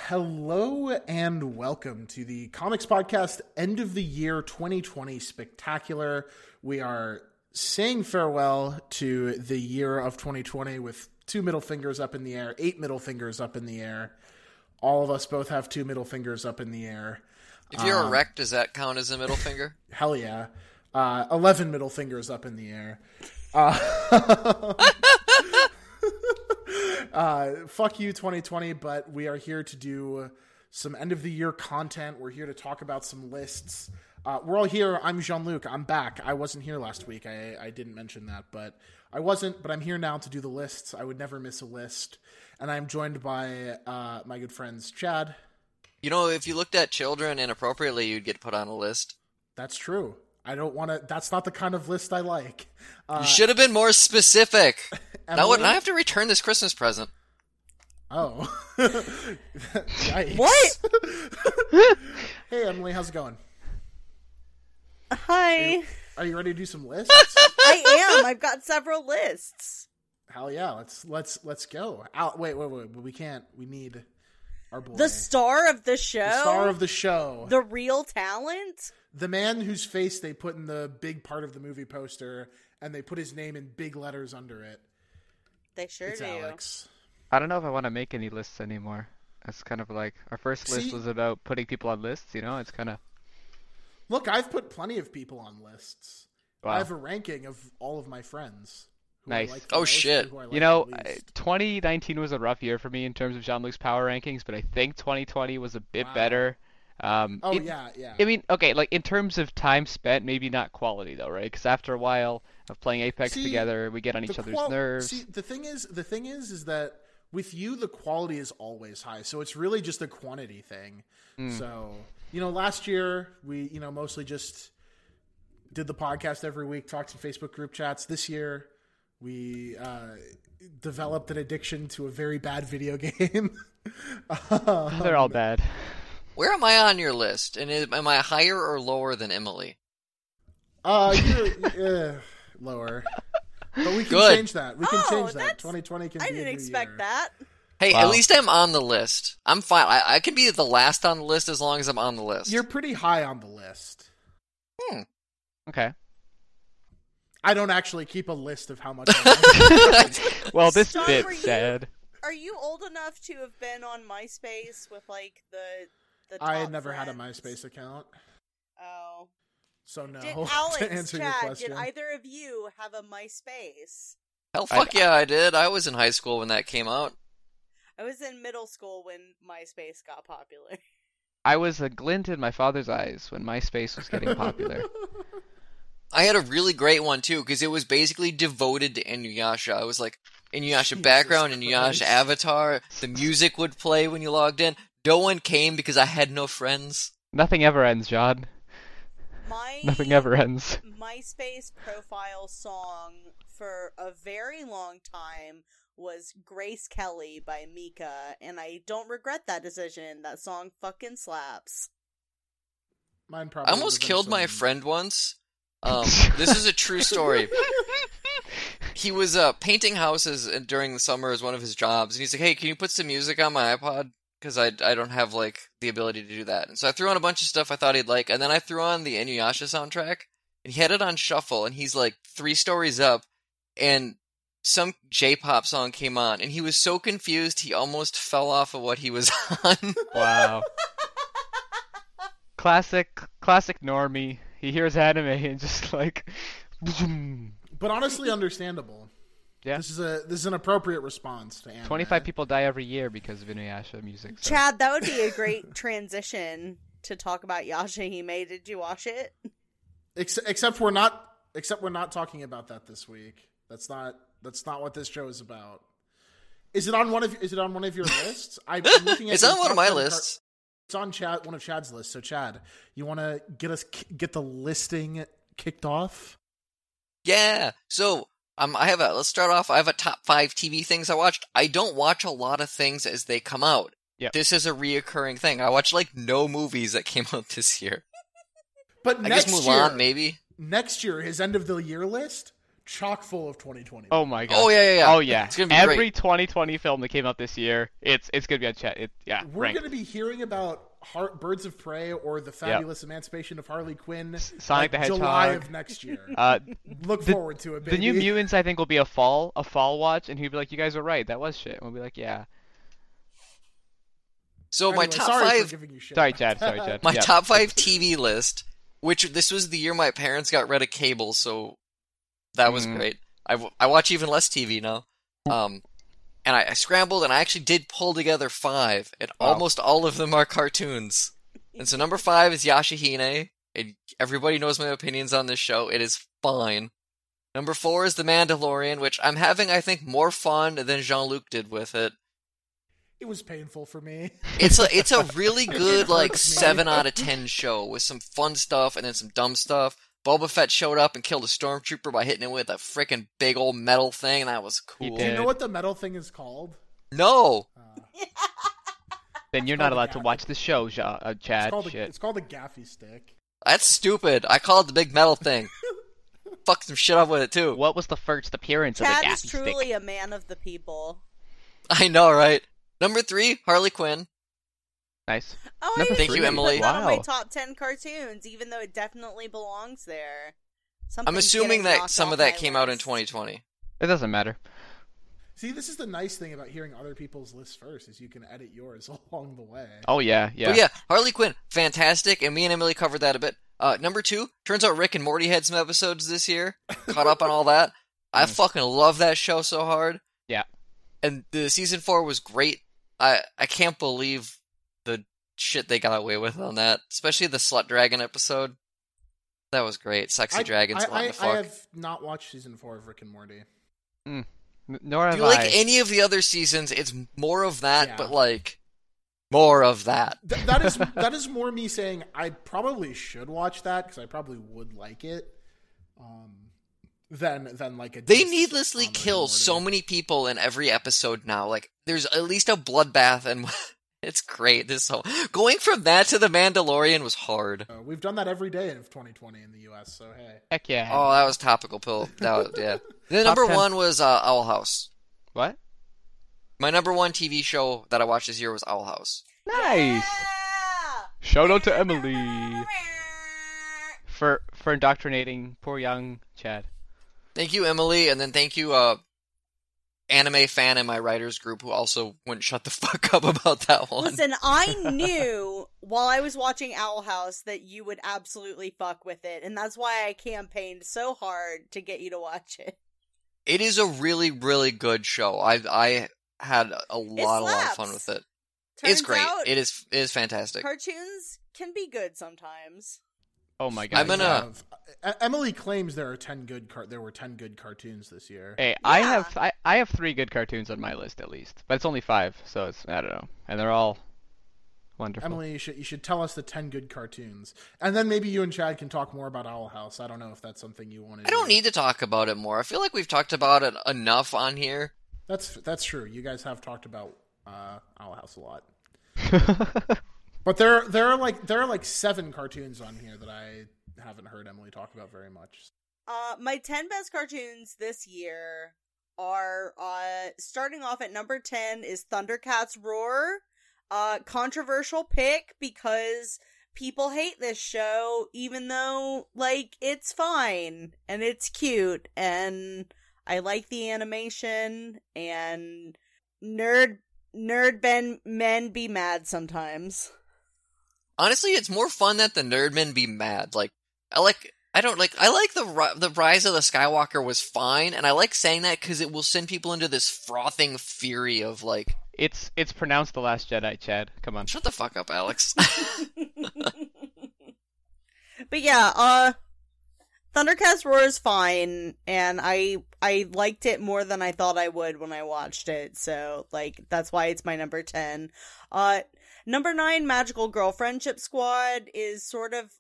Hello and welcome to the Comics Podcast End of the Year 2020 Spectacular. We are saying farewell to the year of 2020 with 2 middle fingers up in the air, 8 middle fingers up in the air. All of us both have 2 middle fingers up in the air. If you're erect, does that count as a middle finger? Hell yeah. 11 middle fingers up in the air. Fuck you 2020, but we are here to do some end of the year content. We're here to talk about some lists. We're all here. I'm Jean-Luc. I'm back. I wasn't here last week. I didn't mention that, but I'm here now to do the lists. I would never miss a list. And I'm joined by my good friends, Chad. You know, if you looked at children inappropriately, you'd get put on a list. That's true. I don't want to. That's not the kind of list I like. You should have been more specific. Emily? Now I have to return this Christmas present. Oh. Yikes. What? Hey, Emily, how's it going? Hi. Are you ready to do some lists? I am. I've got several lists. Hell yeah, let's go. Wait, we can't. We need our boy. The star of the show? The star of the show. The real talent? The man whose face they put in the big part of the movie poster, and they put his name in big letters under it. They sure It's do. Alex. I don't know if I want to make any lists anymore. That's kind of like, our first list was about putting people on lists, you know? It's kind of... Look, I've put plenty of people on lists. Wow. I have a ranking of all of my friends. Who Nice. I like the Oh, most shit. and who I like You know, the least. 2019 was a rough year for me in terms of Jean-Luc's power rankings, but I think 2020 was a bit Wow. better. Yeah. I mean, okay, like in terms of time spent, maybe not quality though, right? Because after a while of playing Apex together, we get on each other's nerves. See, the thing is that with you, the quality is always high. So it's really just a quantity thing. So, last year we, mostly just did the podcast every week, talked in Facebook group chats. This year we developed an addiction to a very bad video game. They're all bad. Where am I on your list? And am I higher or lower than Emily? You're lower. But we can Good. change that. We can change that. that's- 2020 can be I a didn't new expect year. that. Hey, Wow. at least I'm on the list. I'm fine. I can be the last on the list as long as I'm on the list. You're pretty high on the list. Okay. I don't actually keep a list of how much I like. Well, this Sean, bit were you- said. Are you old enough to have been on MySpace with, like, the top I had never had a friends? MySpace account, Oh. so no. Did to Alex, answer your Chad, question. did either of you have a MySpace? Hell, fuck yeah, I did. I was in high school when that came out. I was in middle school when MySpace got popular. I was a glint in my father's eyes when MySpace was getting popular. I had a really great one too, because it was basically devoted to Inuyasha. I was like, Inuyasha Jesus background, Christ. Inuyasha avatar, the music would play when you logged in. No one came because I had no friends. Nothing ever ends, John. My Nothing ever ends. MySpace profile song for a very long time was Grace Kelly by Mika, and I don't regret that decision. That song fucking slaps. Mine I probably almost would've been killed my some- friend once. This is a true story. He was painting houses during the summer as one of his jobs, and he's like, "Hey, can you put some music on my iPod? Because I don't have like the ability to do that." And so I threw on a bunch of stuff I thought he'd like, and then I threw on the Inuyasha soundtrack, and he had it on shuffle, and he's like 3 stories up, and some J-pop song came on, and he was so confused he almost fell off of what he was on. Wow. Classic normie. He hears anime and just like... But honestly, understandable. Yeah. This is an appropriate response to anime. 25 people die every year because of Inuyasha music. So. Chad, that would be a great transition to talk about Yashahime. Did you watch it? Except we're not talking about that this week. That's not what this show is about. Is it on one of your lists? I'm looking at It's your on one of top my 10 lists. It's on one of Chad's lists. So Chad, you want to get the listing kicked off? Yeah. So let's start off. I have a top 5 TV things I watched. I don't watch a lot of things as they come out. Yeah. This is a reoccurring thing. I watch like no movies that came out this year. But I guess Mulan, maybe. Next year, his end of the year list, chock full of 2020. Oh my god. Oh yeah. Oh yeah. It's gonna be Every great. 2020 film that came out this year, it's gonna be on chat. We're ranked. going to be hearing about Birds of Prey or the Fabulous Emancipation of Harley Quinn, Sonic the Hedgehog. July of next year. The Look forward to it, baby. New Mutants, I think, will be a fall watch, and he'd be like, "You guys are right. That was shit." And we'll be like, "Yeah." So my Anyway, top sorry for 5. giving you shit. Sorry, Chad. My Yeah. top 5 TV list, which this was the year my parents got rid of cable, so that was great. I watch even less TV now. And I scrambled, and I actually did pull together 5, and Wow. almost all of them are cartoons. And so number 5 is Yashahime, and everybody knows my opinions on this show. It is fine. Number 4 is The Mandalorian, which I'm having, I think, more fun than Jean-Luc did with it. It was painful for me. It's a really good, like, hurts me. 7 out of 10 show with some fun stuff and then some dumb stuff. Boba Fett showed up and killed a stormtrooper by hitting him with a freaking big old metal thing, and that was cool. Do you did. know what the metal thing is called? No! Then you're called not a allowed to gap. watch the show, Chad. It's called a gaffy stick. That's stupid. I call it the big metal thing. Fuck some shit up with it, too. What was the first appearance of the Chad gaffy is truly stick? a man of the people. I know, right? Number 3, Harley Quinn. Nice. Oh, Number I Thank you, usually Emily. put that on my Wow. top 10 cartoons, even though it definitely belongs there. I'm Something's assuming getting that knocked some off of that my came out in list. 2020. It doesn't matter. See, this is the nice thing about hearing other people's lists first, is you can edit yours along the way. Oh yeah. But yeah, Harley Quinn, fantastic, and me and Emily covered that a bit. Number 2, turns out Rick and Morty had some episodes this year. Caught up on all that. I fucking love that show so hard. Yeah. And the season 4 was great. I can't believe the shit they got away with on that, especially the Slut Dragon episode. That was great. Sexy dragons wanting to fuck. I have not watched season 4 of Rick and Morty. Nor have If you like I. any of the other seasons, it's more of that, Yeah. but like more of that. That is more me saying I probably should watch that because I probably would like it. Than like a. They diss needlessly on Rick and kill Morty. so many people in every episode now. Like there's at least a bloodbath, and it's great. This whole going from that to the Mandalorian was hard. We've done that every day of 2020 in the U.S. So hey, Heck yeah. Oh, that was topical pill. That was, yeah. The Top number 10. 1 was Owl House. What? My number 1 TV show that I watched this year was Owl House. Nice. Yeah! Shout out to Emily for indoctrinating poor young Chad. Thank you, Emily, and then thank you, anime fan in my writers group who also wouldn't shut the fuck up about that one. Listen, I knew while I was watching Owl House that you would absolutely fuck with it, and that's why I campaigned so hard to get you to watch it. It is a really, really good show. I had a lot of fun with it. Turns It's great. out It is fantastic. cartoons can be good sometimes. Oh my god. I'm gonna- Emily claims there were 10 good cartoons this year. Hey, Yeah. I have 3 good cartoons on my list at least, but it's only 5, so it's I don't know, and they're all wonderful. Emily, you should tell us the 10 good cartoons, and then maybe you and Chad can talk more about Owl House. I don't know if that's something you want to. I don't need to talk about it more. I feel like we've talked about it enough on here. That's true. You guys have talked about Owl House a lot, but there are like 7 cartoons on here that I haven't heard Emily talk about very much. My 10 best cartoons this year are starting off at number 10 is Thundercats Roar. Controversial pick because people hate this show, even though like it's fine and it's cute and I like the animation and nerd men be mad sometimes. Honestly, it's more fun that the Nerdmen be mad. Like I like the Rise of the Skywalker was fine, and I like saying that because it will send people into this frothing fury of like, It's pronounced The Last Jedi, Chad. Come on. shut the fuck up, Alex. But yeah, Thundercats Roar is fine, and I liked it more than I thought I would when I watched it, so like that's why it's my number 10. Number 9, Magical Girl Friendship Squad is sort of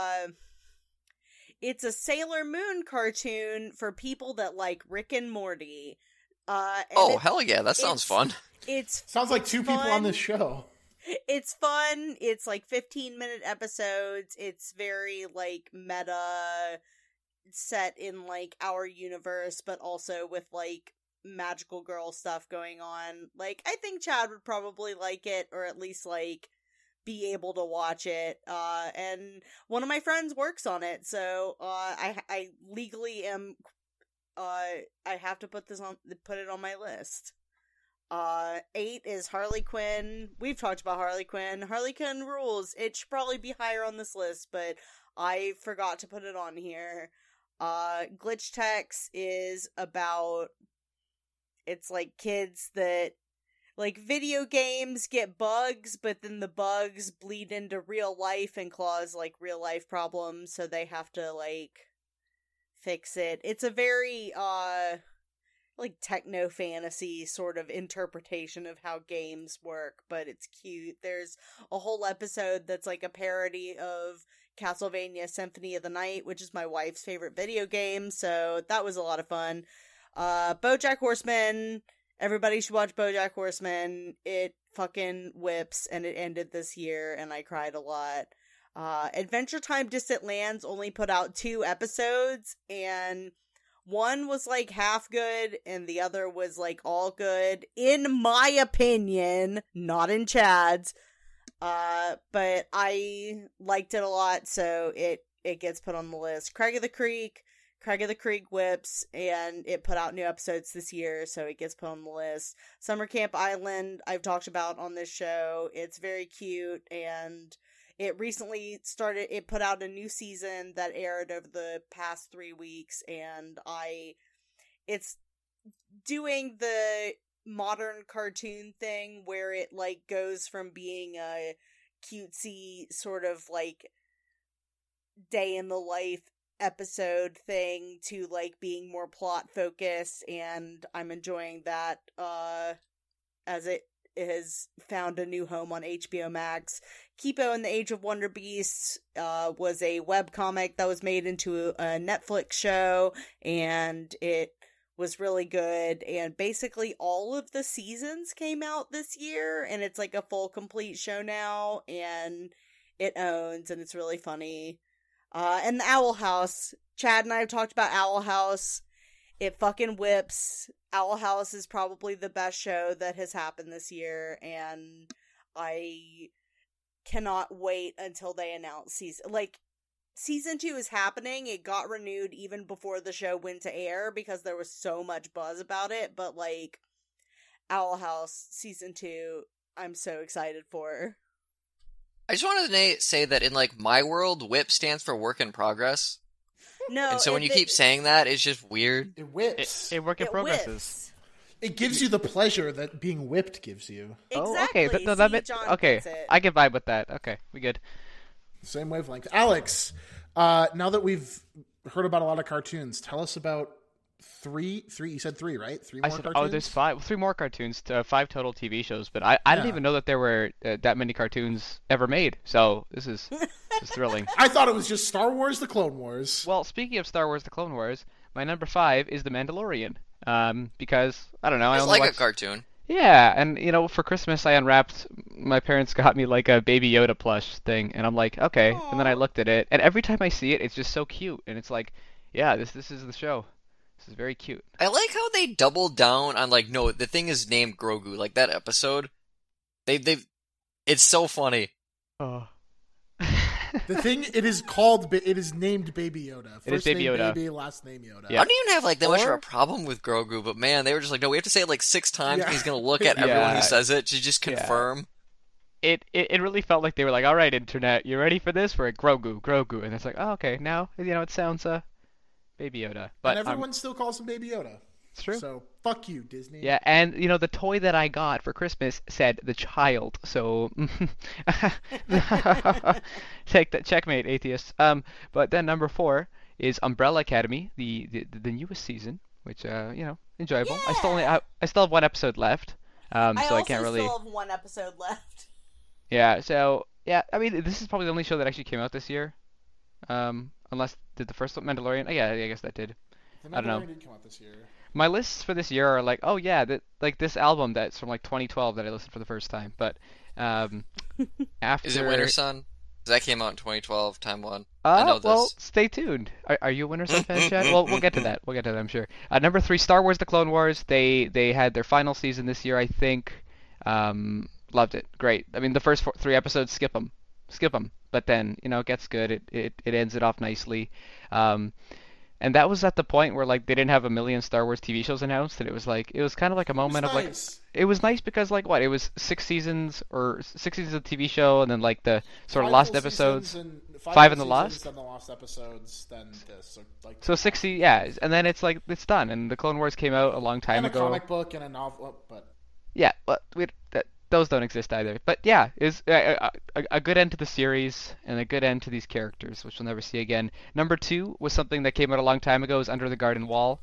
it's a Sailor Moon cartoon for people that like Rick and Morty. And Hell yeah, that sounds fun. It's Sounds like 2 people fun. on this show. It's fun. It's like 15-minute episodes. It's very like meta. set in like our universe, but also with like magical girl stuff going on. Like, I think Chad would probably like it, or at least like be able to watch it. And one of my friends works on it, so I legally am. I have to put it on my list. 8 is Harley Quinn. We've talked about Harley Quinn. Harley Quinn rules. It should probably be higher on this list, but I forgot to put it on here. Glitch Techs is about, it's like kids that, like, video games get bugs, but then the bugs bleed into real life and cause, like, real life problems, so they have to, like, fix it. It's a very, like, techno fantasy sort of interpretation of how games work, but it's cute. There's a whole episode that's like a parody of Castlevania Symphony of the Night, which is my wife's favorite video game, so that was a lot of fun. BoJack Horseman, everybody should watch BoJack Horseman. It fucking whips, and it ended this year, and I cried a lot. Adventure Time Distant Lands only put out 2 episodes, and one was like half good, and the other was like all good, in my opinion, not in Chad's. But I liked it a lot, so it gets put on the list. Craig of the Creek whips, and it put out new episodes this year, so it gets put on the list. Summer Camp Island, I've talked about on this show. It's very cute, and it recently it put out a new season that aired over the past 3 weeks, and it's doing the modern cartoon thing where it, like, goes from being a cutesy sort of, like, day in the life episode thing to, like, being more plot focused, and I'm enjoying that, as it has found a new home on HBO Max. Kipo and the Age of Wonder Beasts was a webcomic that was made into a Netflix show, and it was really good, and basically all of the seasons came out this year, and it's like a full complete show now, and it owns, and it's really funny. And the Owl House. Chad and I have talked about Owl House. It fucking whips. Owl House is probably the best show that has happened this year, and I cannot wait until they announce Season 2 is happening. It got renewed even before the show went to air because there was so much buzz about it, but, like, Owl House Season 2, I'm so excited for. I just wanted to say that in, like, my world, WHIP stands for Work in Progress. No, and so when you keep saying that, it's just weird. It whips. It work in progresses. Whips. It gives you the pleasure that being whipped gives you. Exactly. Oh, okay. Okay, I can vibe with that. Okay, we good. Same wavelength. Alex, now that we've heard about a lot of cartoons, tell us about three. You said 3, right? 3 more cartoons? Oh, there's 5. 3 more cartoons, 5 total TV shows. But I didn't even know that there were that many cartoons ever made. So this is thrilling. I thought it was just Star Wars: The Clone Wars. Well, speaking of Star Wars: The Clone Wars, my number 5 is The Mandalorian. Because I don't know, I it's only like watched... a cartoon. Yeah, and for Christmas I unwrapped. My parents got me like a Baby Yoda plush thing, and I'm like, okay. Aww. And then I looked at it, and every time I see it, it's just so cute, and it's like, yeah, this is the show. This is very cute. I like how they doubled down on, like, no, the thing is named Grogu. Like, that episode, they've it's so funny. Oh. The thing, it is named Baby Yoda. First It is Baby name Yoda. Baby, last name Yoda. Yeah. I don't even have, like, that much of Or- a problem with Grogu, but man, they were just like, no, we have to say it like 6 times, Yeah. and he's gonna look at Yeah. everyone who says it to just confirm. It really felt like they were like, all right, internet, you ready for this? We're at Grogu, and it's like, oh, okay, now it sounds Baby Yoda, but And everyone still calls him Baby Yoda. it's true. So, fuck you, Disney. Yeah, and the toy that I got for Christmas said the child, so take that, checkmate, atheists. But then number 4 is Umbrella Academy, the newest season, which enjoyable. Yeah. I still have 1 episode left, so I can't really. still have 1 episode left. Yeah, so yeah, I mean this is probably the only show that actually came out this year, unless did the first one, Mandalorian? Oh, yeah, I guess that did. The I don't know. Mandalorian did come out this year. My lists for this year are like, oh yeah, like this album that's from like 2012 that I listened for the first time. But after Is it Winter Sun? That came out in 2012, Time One. I know this. Well, stay tuned. Are you a Winter Sun fan, Chad? Well, we'll get to that. We'll get to that, I'm sure. Number 3, Star Wars: The Clone Wars. They had their final season this year, I think. Loved it. Great. I mean, the first 3 episodes, skip them. But then, it gets good. It ends it off nicely. And that was at the point where like they didn't have a million Star Wars TV shows announced, and it was kind of like a moment of like it was nice because like it was 6 seasons of TV show, and then like the sort of lost episodes, 5 in the lost, then the lost episodes, then this. So 60, yeah, and then it's like it's done, and the Clone Wars came out a long time ago. And a comic book and a novel, but yeah, but those don't exist either. But yeah, is a good end to the series and a good end to these characters, which we'll never see again. Number 2 was something that came out a long time ago. Is Over the Garden Wall.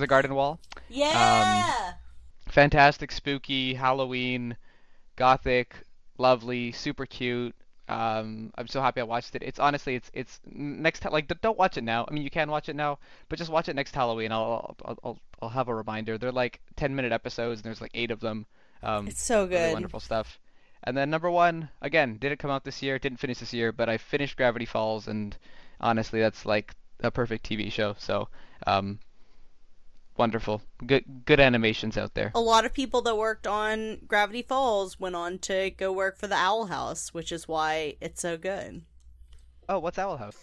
Yeah. Fantastic, spooky, Halloween, gothic, lovely, super cute. I'm so happy I watched it. It's honestly, it's next time. Like, don't watch it now. I mean, you can watch it now, but just watch it next Halloween. I'll have a reminder. They're like 10-minute episodes, and there's like 8 of them. It's so good. Really wonderful stuff. And then number 1, again, didn't come out this year, didn't finish this year, but I finished Gravity Falls, and honestly, that's like a perfect TV show. So, wonderful. Good animations out there. A lot of people that worked on Gravity Falls went on to go work for the Owl House, which is why it's so good. Oh, what's Owl House?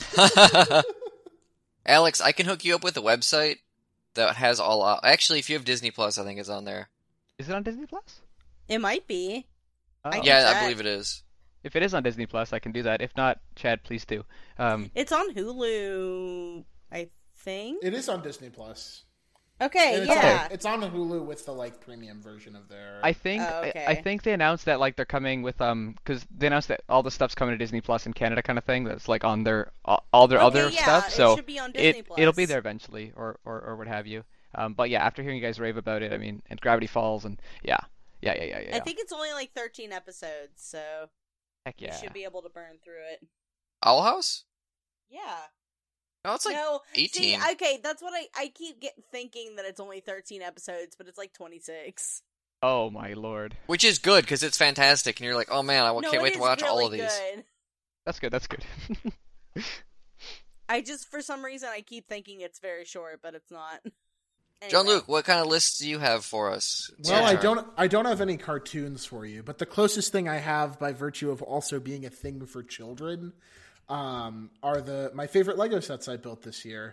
Alex, I can hook you up with a website that has all... Actually, if you have Disney Plus, I think it's on there. Is it on Disney Plus? It might be. Oh. Yeah, I believe it is. If it is on Disney Plus, I can do that. If not, Chad, please do. It's on Hulu, I think. It is on Disney Plus. Okay, It's on Hulu with the like premium version of their. I think I think they announced that like they're coming with because they announced that all the stuff's coming to Disney Plus in Canada, kind of thing. That's like on their all their other stuff. So it should be on Disney Plus. It'll be there eventually, or what have you. But yeah, after hearing you guys rave about it, I mean, and Gravity Falls, and yeah. I think it's only like 13 episodes, so heck yeah, you should be able to burn through it. Owl House? Yeah. No, it's like 18. See, okay, that's what I keep thinking that it's only 13 episodes, but it's like 26. Oh my lord. Which is good, because it's fantastic, and you're like, oh man, can't wait to watch really all of these. Good. That's good. I just, for some reason, I keep thinking it's very short, but it's not. Anyway. Jean-Luc, what kind of lists do you have for us? Well, I don't have any cartoons for you, but the closest thing I have, by virtue of also being a thing for children, are my favorite Lego sets I built this year,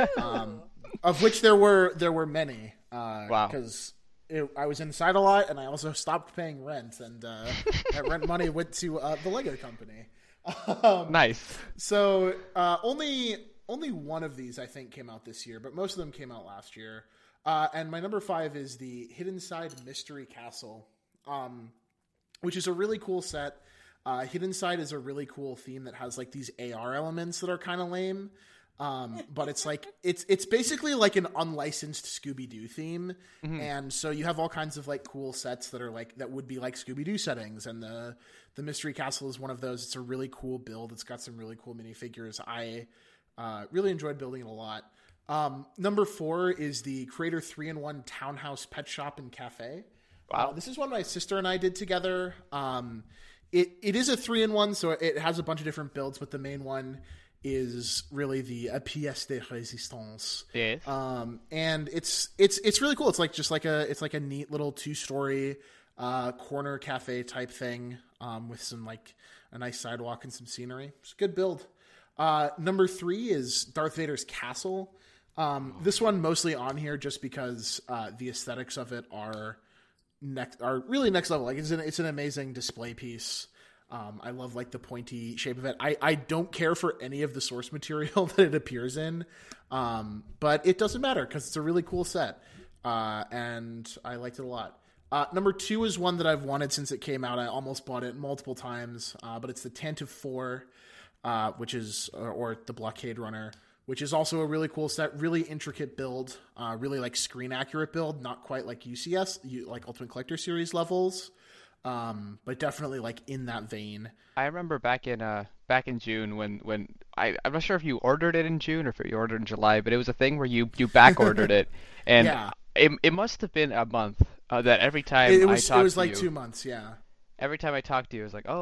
of which there were many. Wow! Because I was inside a lot, and I also stopped paying rent, and that rent money went to the Lego company. Nice. So only one of these I think came out this year, but most of them came out last year. And my number 5 is the Hidden Side Mystery Castle, which is a really cool set. Hidden Side is a really cool theme that has like these AR elements that are kind of lame. But it's like it's basically like an unlicensed Scooby-Doo theme. Mm-hmm. And so you have all kinds of like cool sets that are like that would be like Scooby-Doo settings, and the Mystery Castle is one of those. It's a really cool build. It's got some really cool minifigures. I really enjoyed building it a lot. Number 4 is the Creator 3-in-1 Townhouse Pet Shop and Cafe. Wow. This is one my sister and I did together. It is a 3-in-1, so it has a bunch of different builds, but the main one is really the pièce de résistance. Yes. And it's really cool. It's like a neat little 2-story corner cafe type thing, with some like a nice sidewalk and some scenery. It's a good build. Number 3 is Darth Vader's Castle. This one mostly on here just because the aesthetics of it are really next level. Like it's an amazing display piece. I love like the pointy shape of it. I don't care for any of the source material that it appears in, but it doesn't matter because it's a really cool set, and I liked it a lot. Number 2 is one that I've wanted since it came out. I almost bought it multiple times, but it's the Tantive 4. Which is or the Blockade Runner, which is also a really cool set, really intricate build, really like screen accurate build, not quite like UCS, like Ultimate Collector Series levels, but definitely like in that vein. I remember back in June when I'm not sure if you ordered it in June or if you ordered in July, but it was a thing where you back ordered it, and yeah. It must have been a month that every time it was I talked it was to like you, 2 months, yeah. Every time I talked to you, it was like, oh, like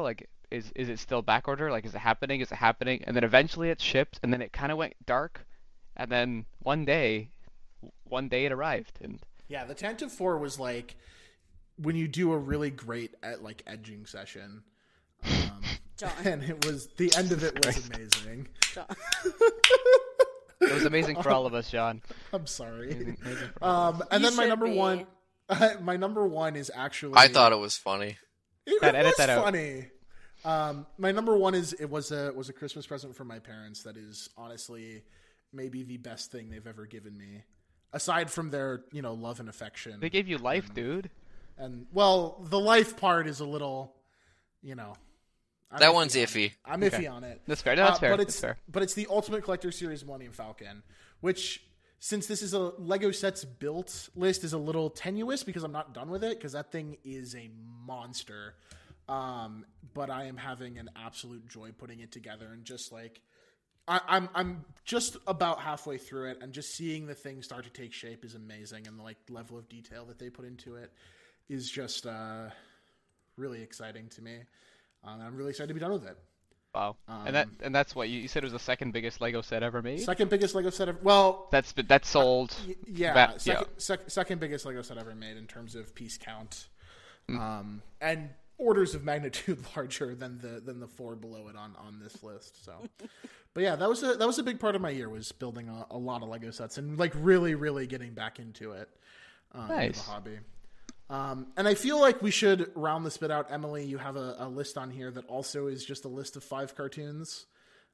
is it still back order? Like, is it happening? Is it happening? And then eventually it shipped, and then it kind of went dark, and then one day it arrived, and Yeah, the Tantive 4 was like when you do a really great like edging session. John. And it was the end of it was amazing. John. it was amazing for all of us, John. I'm sorry. Amazing for all of us. And You then my should number be. one, my number one is actually. I thought it was funny. it Edit was that out. funny. My number one is it was a Christmas present from my parents. That is honestly maybe the best thing they've ever given me, aside from their love and affection. They gave you life, dude. And well, the life part is a little, I'm That iffy one's on iffy. it. I'm iffy on it. That's fair. No, that's fair. But That's it's fair. but it's the Ultimate Collector Series Millennium Falcon, which since this is a Lego sets built list is a little tenuous because I'm not done with it because that thing is a monster. But I am having an absolute joy putting it together and just like I'm just about halfway through it and just seeing the thing start to take shape is amazing, and the like level of detail that they put into it is just really exciting to me. I'm really excited to be done with it. Wow. And that's what you said it was the second biggest Lego set ever made. Second biggest Lego set ever. Well, That's sold. yeah, yeah. second biggest Lego set ever made in terms of piece count, and orders of magnitude larger than the four below it on this list. So, but yeah, that was a big part of my year was building a lot of Lego sets and like really getting back into it, into Nice. the hobby. And I feel like we should round this bit out. Emily, you have a list on here that also is just a list of 5 cartoons,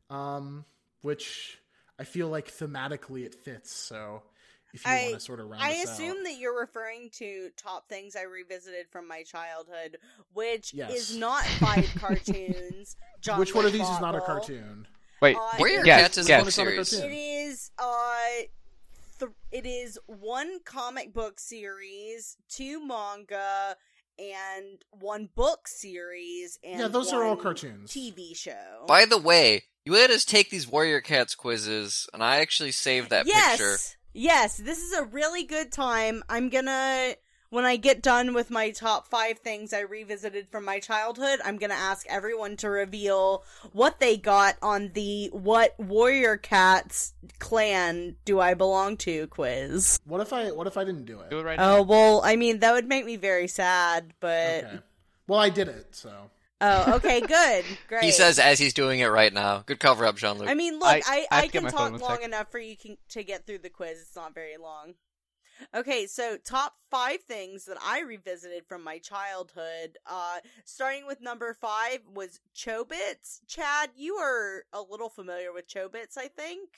which I feel like thematically it fits. So if you want to sort of round I this assume out. that you're referring to top things I revisited from my childhood, which Yes. is not 5 cartoons. John Which one of these is not a Bottle. cartoon? Wait. Warrior Yes, Cats is yes. a book It's not a series. cartoon. It is it is 1 comic book series, 2 manga, and 1 book series, and Yeah, those are all 1 cartoons. TV show. By the way, you let us take these Warrior Cats quizzes, and I actually saved that picture. Yes, this is a really good time. I'm gonna, when I get done with my top 5 things I revisited from my childhood, I'm gonna ask everyone to reveal what they got on the What Warrior Cats clan do I belong to quiz. What if I didn't do it? Do it right now. Oh, well, I mean, that would make me very sad, but... Okay. Well, I did it, so. Oh, okay, good. Great. He says as he's doing it right now. Good cover up, Jean-Luc. I mean, look, I I have to get can my talk phone one long sec. enough for you to get through the quiz. It's not very long. Okay, so top 5 things that I revisited from my childhood. Starting with number 5 was Chobits. Chad, you are a little familiar with Chobits, I think.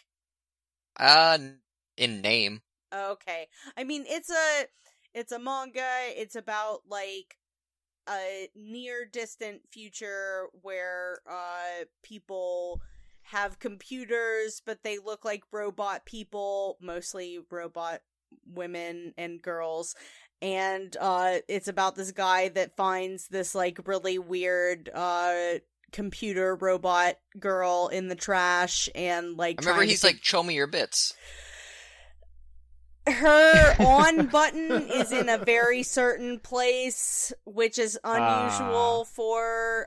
In name. Okay, I mean it's a manga. It's about like a near distant future where people have computers, but they look like robot people, mostly robot women and girls. And it's about this guy that finds this like really weird computer robot girl in the trash, and like I remember trying to he's like, show me your bits. her on button is in a very certain place, which is unusual for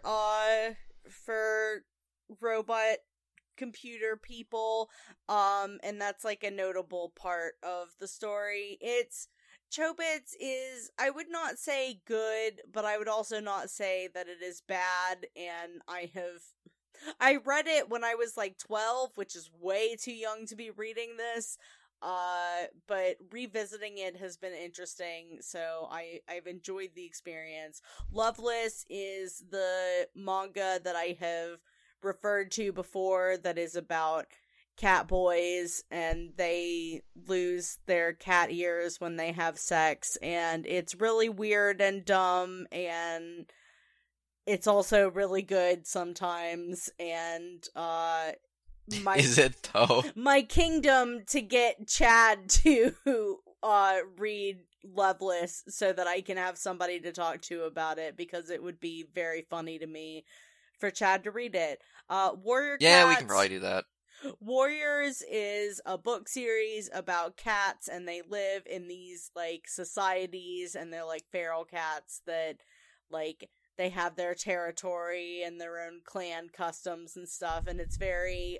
robot computer people, and that's like a notable part of the story. Chobits is, I would not say good, but I would also not say that it is bad, and I read it when I was like 12, which is way too young to be reading this. But revisiting it has been interesting, so I've enjoyed the experience. Loveless is the manga that I have referred to before that is about cat boys, and they lose their cat ears when they have sex, and it's really weird and dumb, and it's also really good sometimes, and Is it though? my kingdom to get Chad to read Loveless so that I can have somebody to talk to about it, because it would be very funny to me for Chad to read it. Warrior Yeah, Cats, we can probably do that. Warriors is a book series about cats, and they live in these like societies, and they're like feral cats that like they have their territory and their own clan customs and stuff, and it's very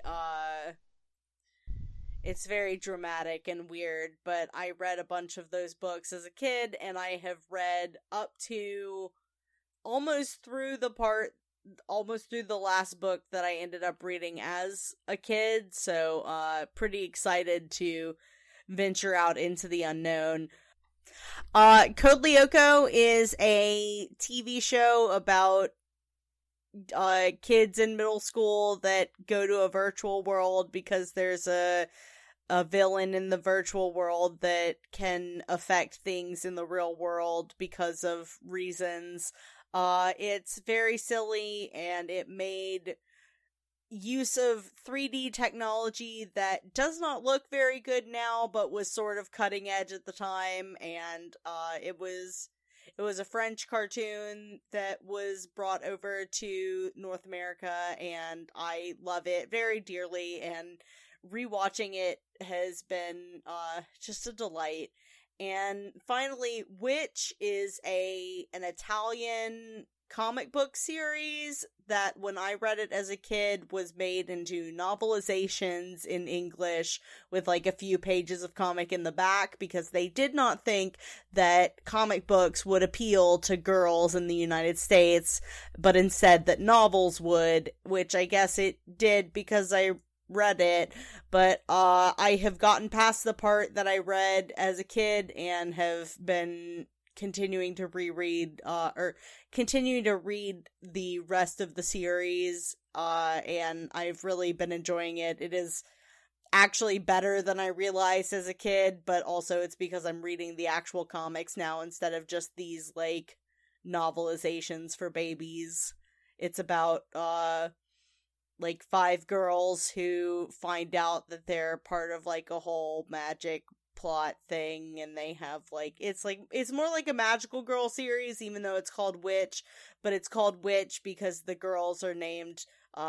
dramatic and weird. But I read a bunch of those books as a kid, and I have read up to almost through the last book that I ended up reading as a kid, so pretty excited to venture out into the unknown. Code Lyoko is a TV show about kids in middle school that go to a virtual world because there's a villain in the virtual world that can affect things in the real world because of reasons. It's very silly, and it made use of 3D technology that does not look very good now, but was sort of cutting edge at the time, and it was a French cartoon that was brought over to North America, and I love it very dearly, and rewatching it has been just a delight. And finally, Witch is an Italian comic book series that, when I read it as a kid, was made into novelizations in English with like a few pages of comic in the back, because they did not think that comic books would appeal to girls in the United States, but instead that novels would, which I guess it did because I read it. But I have gotten past the part that I read as a kid and have been continuing to reread or continuing to read the rest of the series, and I've really been enjoying it. It is actually better than I realized as a kid, but also it's because I'm reading the actual comics now instead of just these like novelizations for babies. It's about like 5 girls who find out that they're part of like a whole magic plot thing, and they have like it's more like a magical girl series, even though it's called Witch, but it's called Witch because the girls are named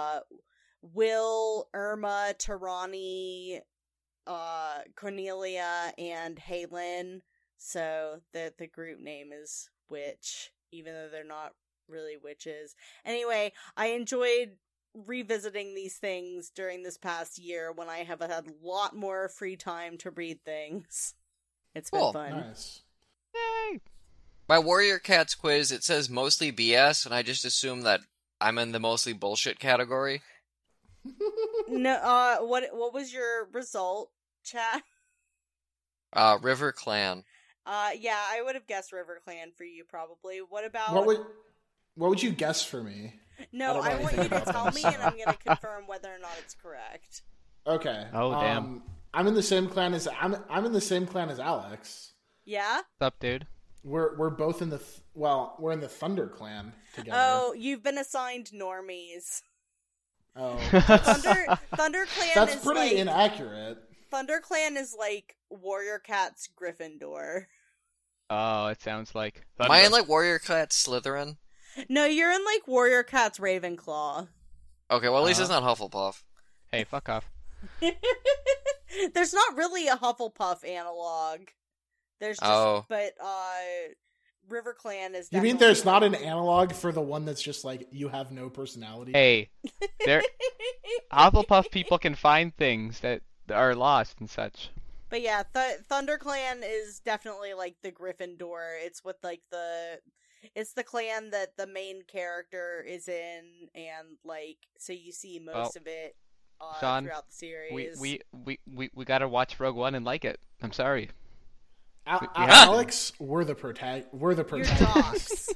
Will, Irma, Tarani, Cornelia, and Haylin, so the group name is Witch, even though they're not really witches. Anyway, I enjoyed revisiting these things during this past year when I have had a lot more free time to read things. It's been fun. Nice. Yay! My Warrior Cats quiz, it says mostly BS, and I just assume that I'm in the mostly bullshit category. No, what was your result, chat? River Clan. Yeah, I would have guessed River Clan for you probably. What about... What would you guess for me? No, I want you to tell me, and I'm going to confirm whether or not it's correct. Okay. Oh, damn. I'm in the same clan as I'm in the same clan as Alex. Yeah? What's up, dude? We're both in the we're in the Thunder Clan together. Oh, you've been assigned normies. Oh. Thunder Clan That's is pretty like, inaccurate. Thunder Clan is like Warrior Cat's Gryffindor. Oh, it sounds like Am I in like Warrior Cats Slytherin? No, you're in like Warrior Cat's Ravenclaw. Okay, well at least it's not Hufflepuff. Hey, fuck off. There's not really a Hufflepuff analog. There's just, but River Clan is. You mean there's not an analog for the one that's just like you have no personality? Hey, Hufflepuff people can find things that are lost and such. But yeah, Thunder Clan is definitely like the Gryffindor. It's with like it's the clan that the main character is in, and like so you see most of it Sean, throughout the series. We gotta watch Rogue One and like it. I'm sorry. Alex, we're the protagonists.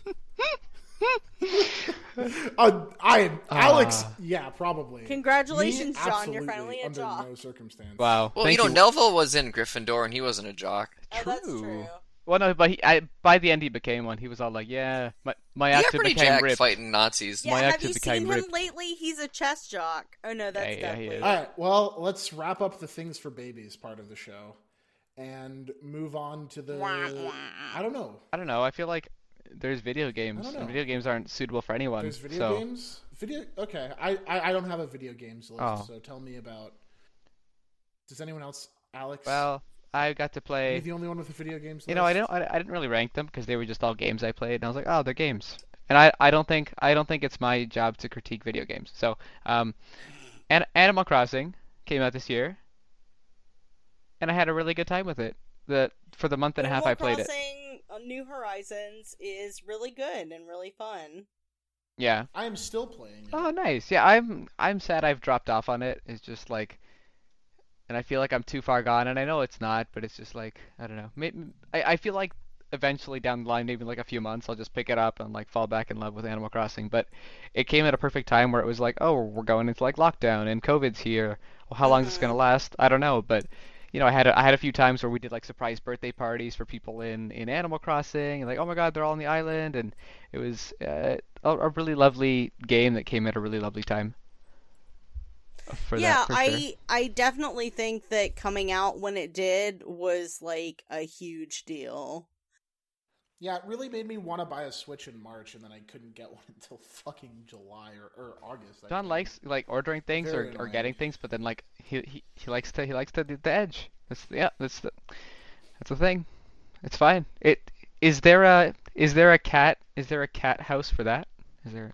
Alex, yeah, probably. Congratulations, Me, John! You're finally a under jock. no circumstance. Wow. Well, Thank you. Neville was in Gryffindor and he wasn't a jock. Oh, that's true. Well, no, but by the end he became one. He was all like, "Yeah, my He got actor pretty became jacked ripped." fighting Nazis. Yeah, My have actor you became seen him ripped. lately? He's a chess jock. Oh no, that's Yeah, he Deathloop. is. All right, well, let's wrap up the things for babies part of the show and move on to the. I don't know. I feel like there's video games, I don't know. and video games aren't suitable for anyone. There's video so. games. Okay, I don't have a video games list, Oh. so tell me about. Does anyone else, Alex? Well, I got to Are play. you the only one with a video games list? You know, I didn't really rank them because they were just all games I played, and I was like, oh, they're games. And I don't think it's my job to critique video games. So, and Animal Crossing came out this year, and I had a really good time with it. For the month and a half I played it. Animal Crossing New Horizons is really good and really fun. Yeah. I am still playing it. Oh, nice. Yeah, I'm sad I've dropped off on it. It's just like, and I feel like I'm too far gone, and I know it's not, but it's just like, I don't know. I feel like eventually down the line, maybe like a few months, I'll just pick it up and like fall back in love with Animal Crossing. But it came at a perfect time where it was like, oh, we're going into like lockdown and COVID's here. Well, how long is this gonna last? I don't know, but I had a few times where we did like surprise birthday parties for people in Animal Crossing, and like, oh my God, they're all on the island, and it was a really lovely game that came at a really lovely time. For yeah, that, for sure. I definitely think that coming out when it did was like a huge deal. Yeah, it really made me want to buy a Switch in March, and then I couldn't get one until fucking July or August. John likes like ordering things or getting things, but then like he likes to do the edge. That's the thing. It's fine. Is there a cat house for that? Is there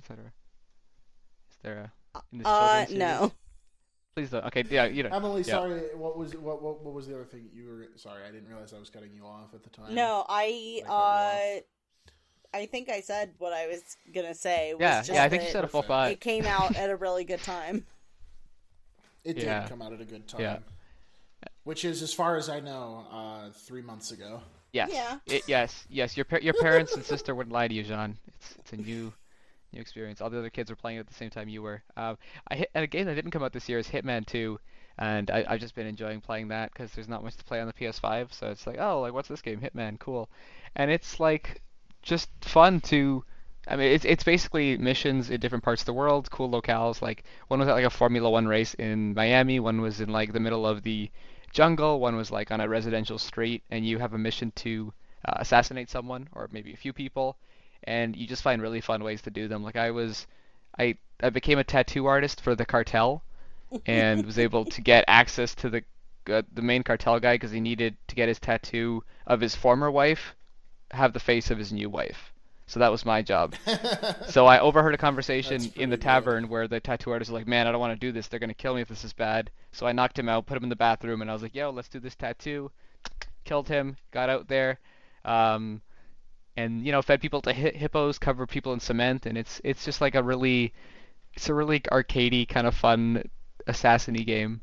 a in this children's series? No. Please don't. Okay, yeah, Emily, yeah. sorry. What was the other thing you were? Sorry, I didn't realize I was cutting you off at the time. No, I think I said what I was gonna say. Yeah, I think you said a full thought. It came out at a really good time. It did come out at a good time. Yeah. Which is, as far as I know, 3 months ago. Yes. Yeah. Yes. Your parents and sister wouldn't lie to you, John. It's a new experience. All the other kids were playing it at the same time you were. And a game that didn't come out this year is Hitman 2, and I've just been enjoying playing that because there's not much to play on the PS5. So it's like, oh, like what's this game? Hitman, cool. And it's like just fun to. I mean, it's basically missions in different parts of the world, cool locales. Like one was at like a Formula One race in Miami. One was in like the middle of the jungle. One was like on a residential street, and you have a mission to assassinate someone or maybe a few people, and you just find really fun ways to do them. Like I became a tattoo artist for the cartel, and was able to get access to the main cartel guy because he needed to get his tattoo of his former wife have the face of his new wife. So that was my job. So I overheard a conversation in the tavern where the tattoo artist was like, man, I don't want to do this. They're going to kill me if this is bad. So I knocked him out, put him in the bathroom, and I was like, yo, let's do this tattoo. Killed him, got out there, and, fed people to hippos, covered people in cement, and it's just like a really arcadey kind of fun assassin-y game.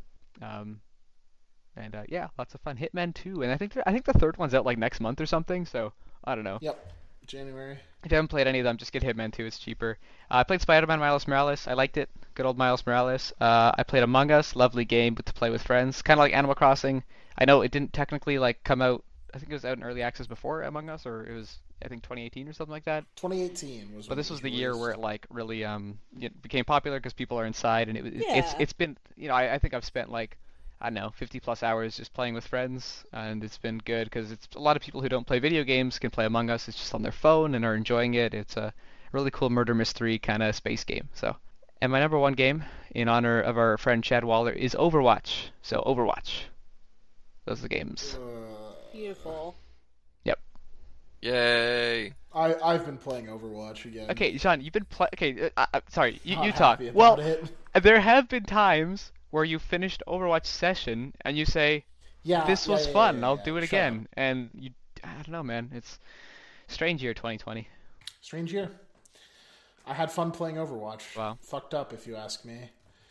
Yeah, lots of fun. Hitman 2, and I think the third one's out like next month or something, so I don't know. Yep. January. If you haven't played any of them, just get Hitman 2. It's cheaper. I played Spider-Man Miles Morales. I liked it. Good old Miles Morales. I played Among Us. Lovely game to play with friends. Kind of like Animal Crossing. I know it didn't technically like come out. I think it was out in early access before Among Us, or it was I think 2018 or something like that. 2018 was. But this was the year where it like really it became popular because people are inside, and it's been I think I've spent like I don't know 50 plus hours just playing with friends, and it's been good because it's a lot of people who don't play video games can play Among Us. It's just on their phone and are enjoying it. It's a really cool murder mystery kind of space game. So, and my number one game in honor of our friend Chad Waller is Overwatch. So Overwatch. Those are the games. Beautiful. Yep. Yay. I've been playing Overwatch again. Okay, John, you've been sorry, you Not talk. happy about Well, it. there have been times where you finished Overwatch session and you say, this was fun, I'll do it again. And I don't know, man. It's strange year 2020. Strange year. I had fun playing Overwatch. Wow. Fucked up, if you ask me.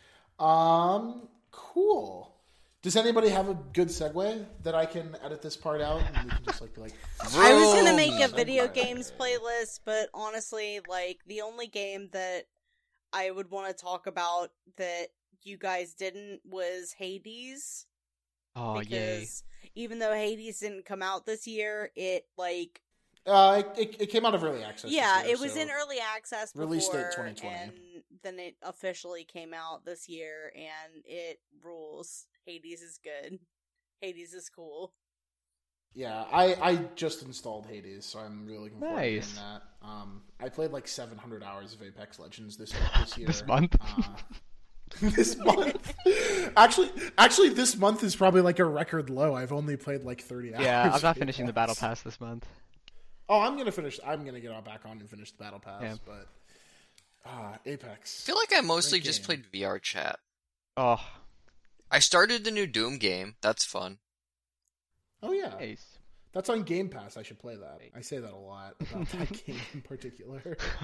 Cool. Does anybody have a good segue that I can edit this part out and we can just be like I was gonna make a video games playlist, but honestly, like the only game that I would want to talk about that you guys didn't was Hades. Oh, because even though Hades didn't come out this year, it it came out of early access. Yeah, this year, it was in early access before, release date 2020, and then it officially came out this year, and it rules. Hades is good. Hades is cool. Yeah, I just installed Hades, so I'm really looking forward to doing Nice. that. I played like 700 hours of Apex Legends this year. This month? This month. Actually, this month is probably like a record low. I've only played like 30 hours. Yeah, I'm of not finishing the Apex. Battle Pass this month. Oh, I'm gonna finish. I'm gonna get back on and finish the battle pass. Yeah. But Apex. I feel like I mostly Great just game. played VR chat. Oh, I started the new Doom game. That's fun. Oh yeah, nice. that's on Game Pass. I should play that. I say that a lot about that game in particular.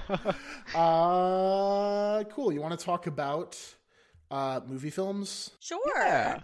Cool. You want to talk about movie films? Sure. Yeah.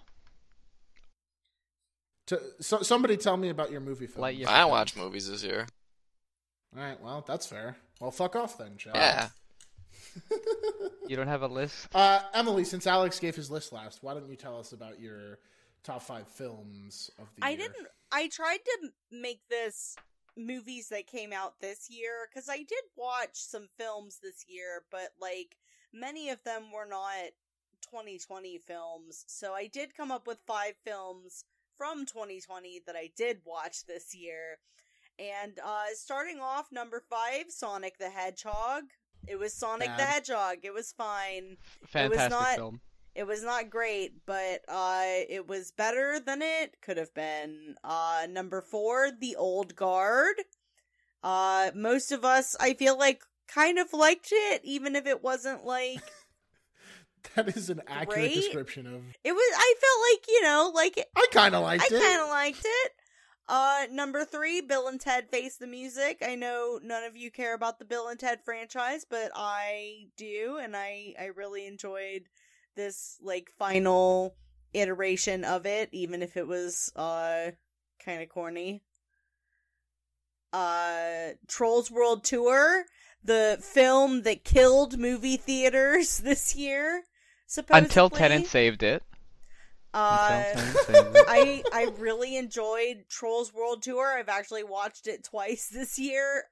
Somebody tell me about your movie film. Lightyear. I watch movies this year. All right. Well, that's fair. Well, fuck off then, Chad. Yeah. You don't have a list? Emily, since Alex gave his list last, why don't you tell us about your top 5 films of the year? I tried to make this movies that came out this year, because I did watch some films this year, but, like, many of them were not 2020 films, so I did come up with 5 films from 2020 that I did watch this year. And starting off, number 5, Sonic the Hedgehog. It was Sonic the Hedgehog. It was fine. Fantastic film. It was not great, but it was better than it could have been. Number 4, The Old Guard. Most of us, I feel like, kind of liked it, even if it wasn't, like... That is an accurate great. description of... It was, I felt like, I kind of liked it. I kind of liked it. Number 3, Bill and Ted Face the Music. I know none of you care about the Bill and Ted franchise, but I do, and I really enjoyed this, like, final iteration of it, even if it was, kind of corny. Trolls World Tour, the film that killed movie theaters this year, supposedly. Until Tenet saved it. I really enjoyed Trolls World Tour. I've actually watched it twice this year.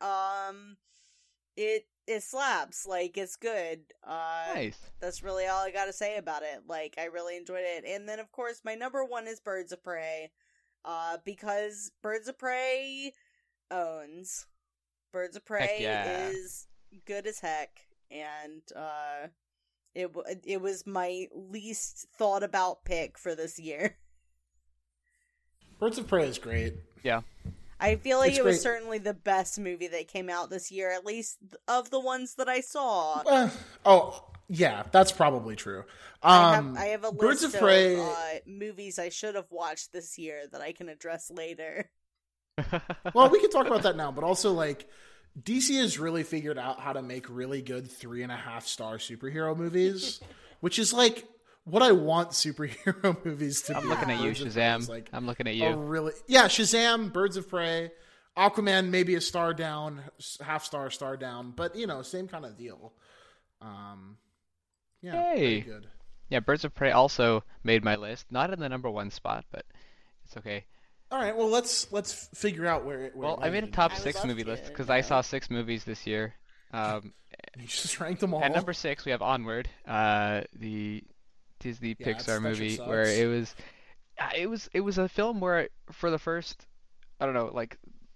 It slaps. Like, it's good. Nice. That's really all I gotta say about it. Like, I really enjoyed it. And then, of course, my number 1 is Birds of Prey. Because Birds of Prey owns. Birds of Prey is good as heck. And, it was my least thought about pick for this year. Birds of Prey is great. Yeah. I feel like it was great. certainly the best movie that came out this year, at least of the ones that I saw. Yeah, that's probably true. I have a Birds list of Prey... of movies I should have watched this year that I can address later. Well, we can talk about that now, but also, like, DC has really figured out how to make really good 3.5-star superhero movies, which is, like, what I want superhero movies to be. I'm looking at you, Birds of Prey Shazam. is, like, I'm looking at you. Yeah, Shazam, Birds of Prey, Aquaman, maybe a star down, star down, but, you know, same kind of deal. Yeah, Hey. pretty good. Yeah, Birds of Prey also made my list. Not in the number 1 spot, but it's okay. All right, well, let's figure out where it Well, I made a landed. top I would 6 love movie to, list because I yeah. saw 6 movies this year. You just ranked them all. At number 6, we have Onward, the Disney Yeah, Pixar that movie, shit where sucks. it was a film where for the first, I don't know, like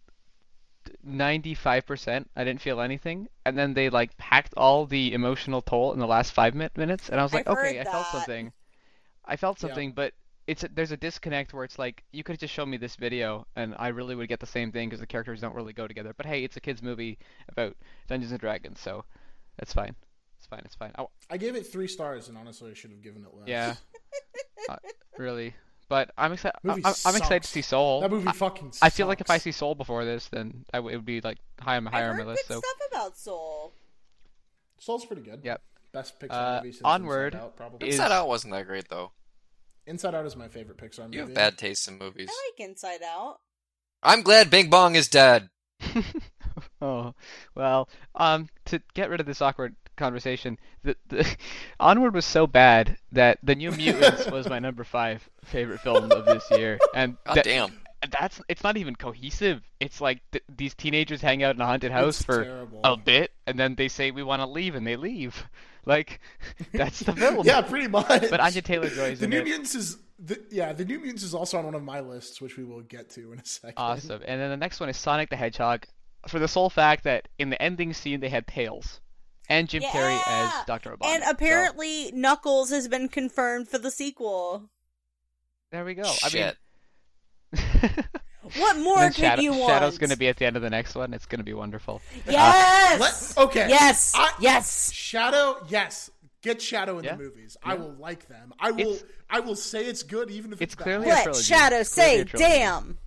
95%, I didn't feel anything, and then they like packed all the emotional toll in the last 5 minutes, and I was like, I've okay, heard I felt that. something. I felt Yeah. something, but there's a disconnect where it's like you could have just shown me this video and I really would get the same thing because the characters don't really go together. But hey, it's a kids movie about Dungeons and Dragons, so that's fine. It's fine. I gave it 3 stars, and honestly, I should have given it less. Yeah, really. But I'm excited. Movie I'm excited to sucks. see Soul. That movie fucking sucks. I feel like if I see Soul before this, then it would be like higher I've on my heard list. good So stuff about Soul. Soul's pretty good. Yep. Best Pixar movie since Onward Inside Out, probably. is- Inside Out wasn't that great, though. Inside Out is my favorite Pixar movie. You have bad taste in movies. I like Inside Out. I'm glad Bing Bong is dead. Oh, well, to get rid of this awkward conversation, the Onward was so bad that The New Mutants was my number 5 favorite film of this year, and God damn. it's not even cohesive. It's like these teenagers hang out in a haunted house It's for terrible. a bit, and then they say we want to leave, and they leave. Like that's the film. Yeah, pretty much. But Anya Taylor-Joy is The in New it. Mutants is The New Mutants is also on one of my lists, which we will get to in a second. Awesome. And then the next one is Sonic the Hedgehog, for the sole fact that in the ending scene they had tails, and Jim Carrey as Dr. Robotnik. And apparently Knuckles has been confirmed for the sequel. There we go. Shit. I mean, What more And could then you want? Shadow's going to be at the end of the next one. It's going to be wonderful. Yes. Okay. Yes. I- Yes. Shadow, yes. Get Shadow in Yeah. the movies. Yeah. I will like them. I will say it's good even if It's bad. clearly a Let trilogy. Shadow It's clearly say, a trilogy. "Damn."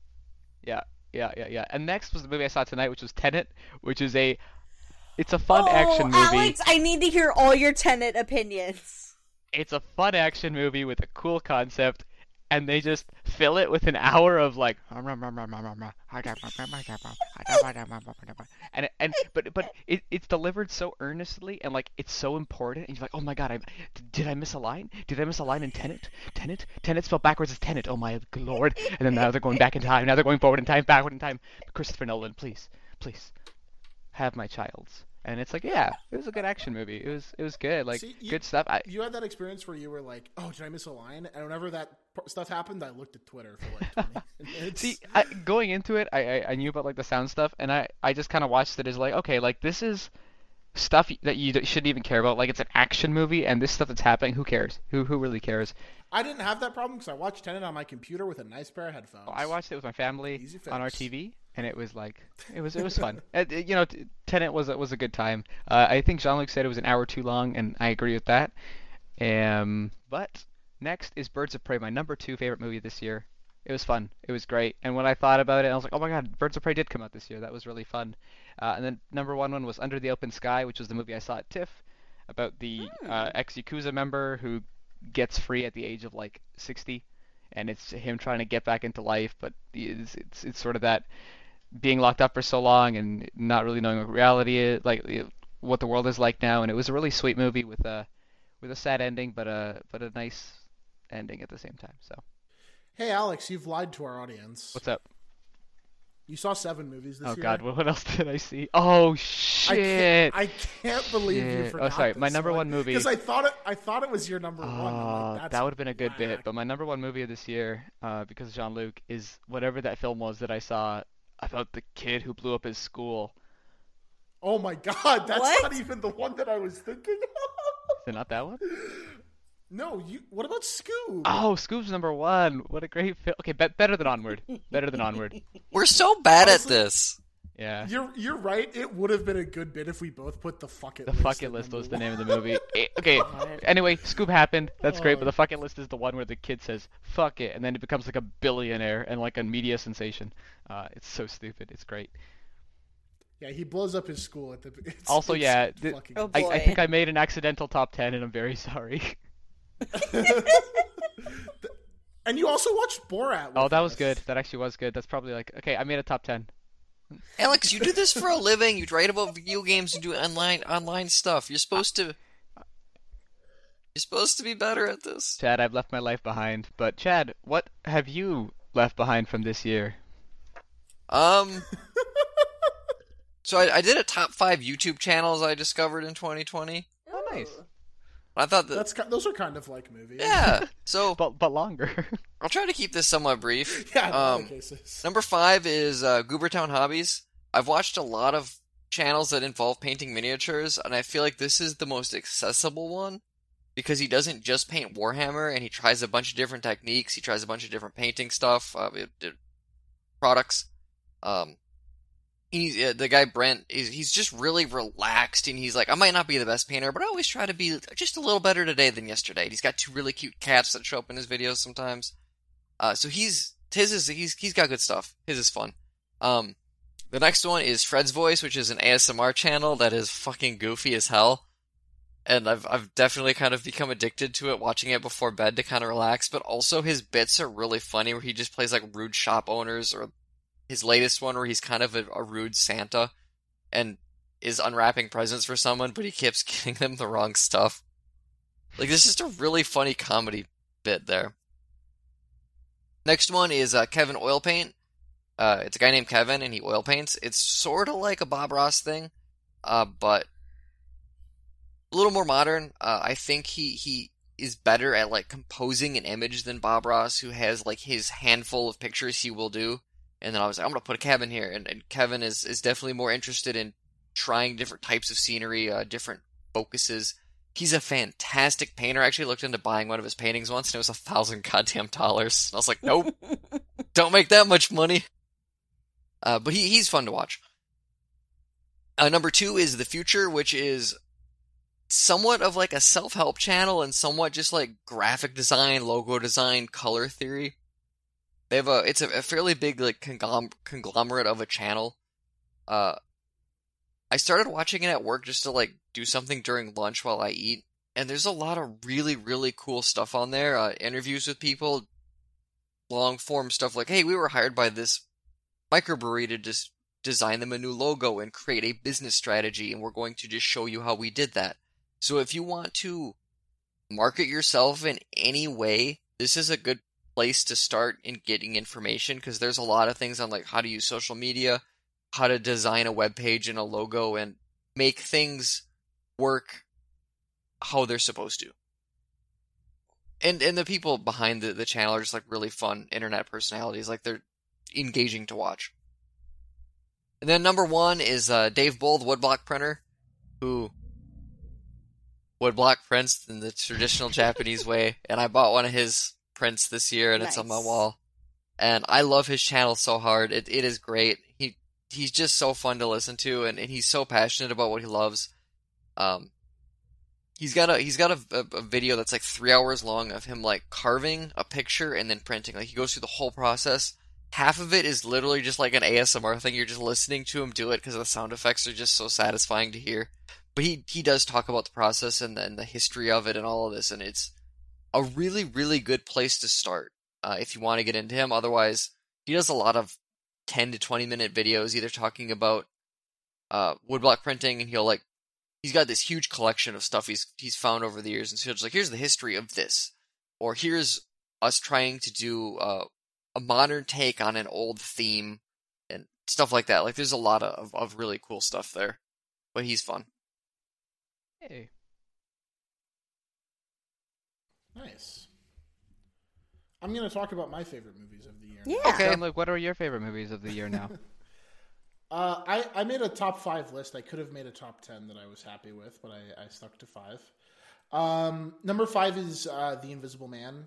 Yeah. And next was the movie I saw tonight, which was Tenet, which is it's a fun action movie. Alex, I need to hear all your Tenet opinions. It's a fun action movie with a cool concept, and they just fill it with an hour of like but it's delivered so earnestly and like it's so important, and you're like, oh my god, did I miss a line? Did I miss a line in Tenet spelled backwards is Tenet, oh my lord. And then now they're going back in time, now they're going forward in time, backward in time. Christopher Nolan, please have my child's. And it's like, yeah, it was a good action movie. It was good, like good stuff. You had that experience where you were like, "Oh, did I miss a line?" And whenever that stuff happened, I looked at Twitter for like 20 minutes. See, going into it, I knew about like the sound stuff, and I just kind of watched it as like, okay, like this is stuff that you shouldn't even care about. Like it's an action movie, and this stuff that's happening, who cares? Who really cares? I didn't have that problem because I watched Tenet on my computer with a nice pair of headphones. I watched it with my family Easy on our fix. TV, and it was like it was fun. You know, Tenet was a good time. I think Jean-Luc said it was an hour too long, and I agree with that. But next is Birds of Prey, my number 2 favorite movie this year. It was fun. It was great. And when I thought about it, I was like, oh my god, Birds of Prey did come out this year. That was really fun. And then number 1 was Under the Open Sky, which was the movie I saw at TIFF about the ex-Yakuza member who gets free at the age of like 60, and it's him trying to get back into life, but it's sort of that being locked up for so long and not really knowing what reality is, like what the world is like now. And it was a really sweet movie with a sad ending, but a nice ending at the same time. So Hey, Alex, you've lied to our audience. what's up? You saw 7 movies this year. Oh god, what else did I see? Oh shit! I can't believe you Shit. forgot. Oh, sorry, my this number one. one movie. Because I thought it was your number 1. I'm like, That would have been a good whack. bit. But my number 1 movie of this year, because of Jean-Luc, is whatever that film was that I saw about the kid who blew up his school. Oh my god, that's What? not even the one that I was thinking of. Is it not that one? No, what about Scoob? Oh, Scoob's number 1. What a great film. Okay, better than Onward. Better than Onward. We're so bad Honestly- at this. Yeah. You're right. It would have been a good bit if we both put the fuck it The list. Fuck It at List number was the one. name of the movie. Okay, anyway, Scoob happened. That's great, but the Fuck It List is the one where the kid says, fuck it, and then it becomes like a billionaire and like a media sensation. It's so stupid. It's great. Yeah, he blows up his school at the. Also, yeah, fucking- Oh, I boy. think I made an accidental top 10, and I'm very sorry. And you also watched Borat. Oh, with that was us. good. That actually was good. That's probably like, okay, I made a top 10. Alex, you do this for a living. You write about video games and do online stuff. You're supposed to be better at this. Chad, I've left my life behind. But Chad, what have you left behind from this year? So I did a top 5 YouTube channels I discovered in 2020. Oh, nice. I thought that Those are kind of like movies. yeah. So But longer. I'll try to keep this somewhat brief. Yeah. In other cases. Number 5 is Goobertown Hobbies. I've watched a lot of channels that involve painting miniatures, and I feel like this is the most accessible one because he doesn't just paint Warhammer, and he tries a bunch of different techniques. He tries a bunch of different painting stuff, products. The guy Brent he's just really relaxed, and he's like, I might not be the best painter, but I always try to be just a little better today than yesterday. And he's got 2 really cute cats that show up in his videos sometimes. So he's got good stuff. His is fun. The next one is Fred's Voice, which is an ASMR channel that is fucking goofy as hell. And I've definitely kind of become addicted to it, watching it before bed to kind of relax, but also his bits are really funny where he just plays like rude shop owners, or his latest one where he's kind of a rude Santa and is unwrapping presents for someone, but he keeps getting them the wrong stuff. Like, there's just a really funny comedy bit there. Next one is Kevin Oil Paint. It's a guy named Kevin, and he oil paints. It's sort of like a Bob Ross thing, but a little more modern. I think he is better at like composing an image than Bob Ross, who has like his handful of pictures he will do. And then I was like, I'm gonna put a Kevin here, and Kevin is definitely more interested in trying different types of scenery, different focuses. He's a fantastic painter. I actually looked into buying one of his paintings once, and it was $1,000 goddamn dollars. And I was like, nope. don't make that much money. But he's fun to watch. Number 2 is The Future, which is somewhat of like a self-help channel and somewhat just like graphic design, logo design, color theory. It's a fairly big like conglomerate of a channel. I started watching it at work just to like do something during lunch while I eat, and there's a lot of really, really cool stuff on there. Interviews with people, long form stuff like, hey, we were hired by this microbrewery to just design them a new logo and create a business strategy, and we're going to just show you how we did that. So if you want to market yourself in any way, this is a good place to start in getting information, because there's a lot of things on like how to use social media, how to design a web page and a logo, and make things work how they're supposed to. And the people behind the channel are just like really fun internet personalities. Like, they're engaging to watch. And then number 1 is Dave Bull, the woodblock printer, who woodblock prints in the traditional Japanese way. And I bought one of his prints this year, and It's on my wall. And I love his channel so hard. It is great. He's just so fun to listen to, and he's so passionate about what he loves. He's got a video that's like 3 hours long of him like carving a picture and then printing. Like, he goes through the whole process. Half of it is literally just like an ASMR thing. You're just listening to him do it because the sound effects are just so satisfying to hear. But he does talk about the process and the history of it and all of this, and it's a really, really good place to start if you want to get into him. Otherwise, he does a lot of 10 to 20 minute videos either talking about woodblock printing, and he's got this huge collection of stuff he's found over the years, and so he'll just like, here's the history of this, or here's us trying to do a modern take on an old theme and stuff like that. Like, there's a lot of really cool stuff there, but he's fun. Hey. Nice. I'm going to talk about my favorite movies of the year. Yeah. Okay. Look, what are your favorite movies of the year now? I made a top 5 list. I could have made a top 10 that I was happy with, but I stuck to 5. Number 5 is The Invisible Man,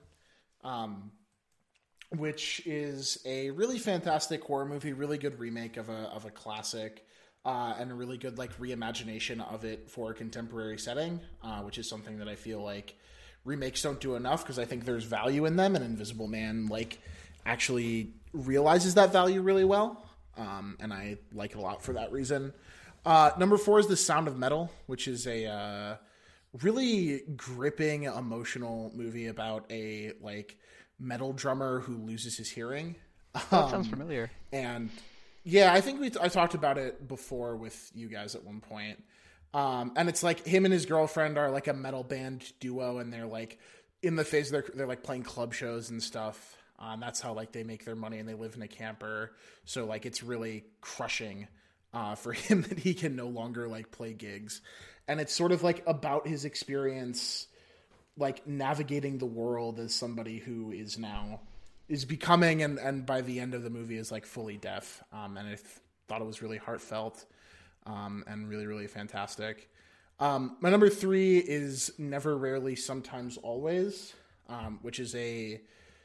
which is a really fantastic horror movie, really good remake of a classic, and a really good like reimagination of it for a contemporary setting, which is something that I feel like remakes don't do enough, because I think there's value in them, and Invisible Man like actually realizes that value really well, and I like it a lot for that reason. Number 4 is The Sound of Metal, which is a really gripping, emotional movie about a like metal drummer who loses his hearing. That sounds familiar. And yeah, I think I talked about it before with you guys at one point. And it's like him and his girlfriend are like a metal band duo, and they're like in the phase they're like playing club shows and stuff. And that's how like they make their money, and they live in a camper. So like it's really crushing for him that he can no longer like play gigs. And it's sort of like about his experience like navigating the world as somebody who is becoming and by the end of the movie is like fully deaf. And I thought it was really heartfelt. And really, really fantastic. My number 3 is Never, Rarely, Sometimes, Always, which is a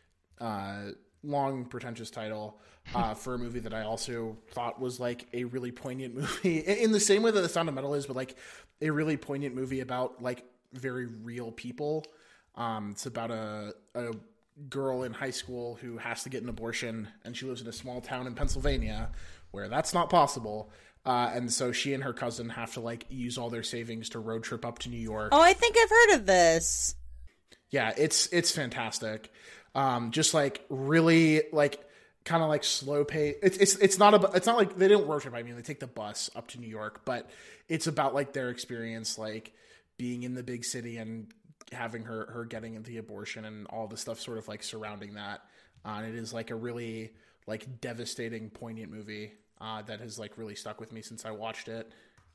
long, pretentious title for a movie that I also thought was like a really poignant movie, in the same way that The Sound of Metal is, but like a really poignant movie about like very real people. It's about a girl in high school who has to get an abortion, and she lives in a small town in Pennsylvania where that's not possible. And so she and her cousin have to like use all their savings to road trip up to New York. Oh, I think I've heard of this. Yeah, it's fantastic. Just like really like kind of like slow pace. It's not like they don't road trip. I mean, they take the bus up to New York, but it's about like their experience, like being in the big city and having her getting the abortion and all the stuff sort of like surrounding that. And it is like a really like devastating, poignant movie. That has like really stuck with me since I watched it.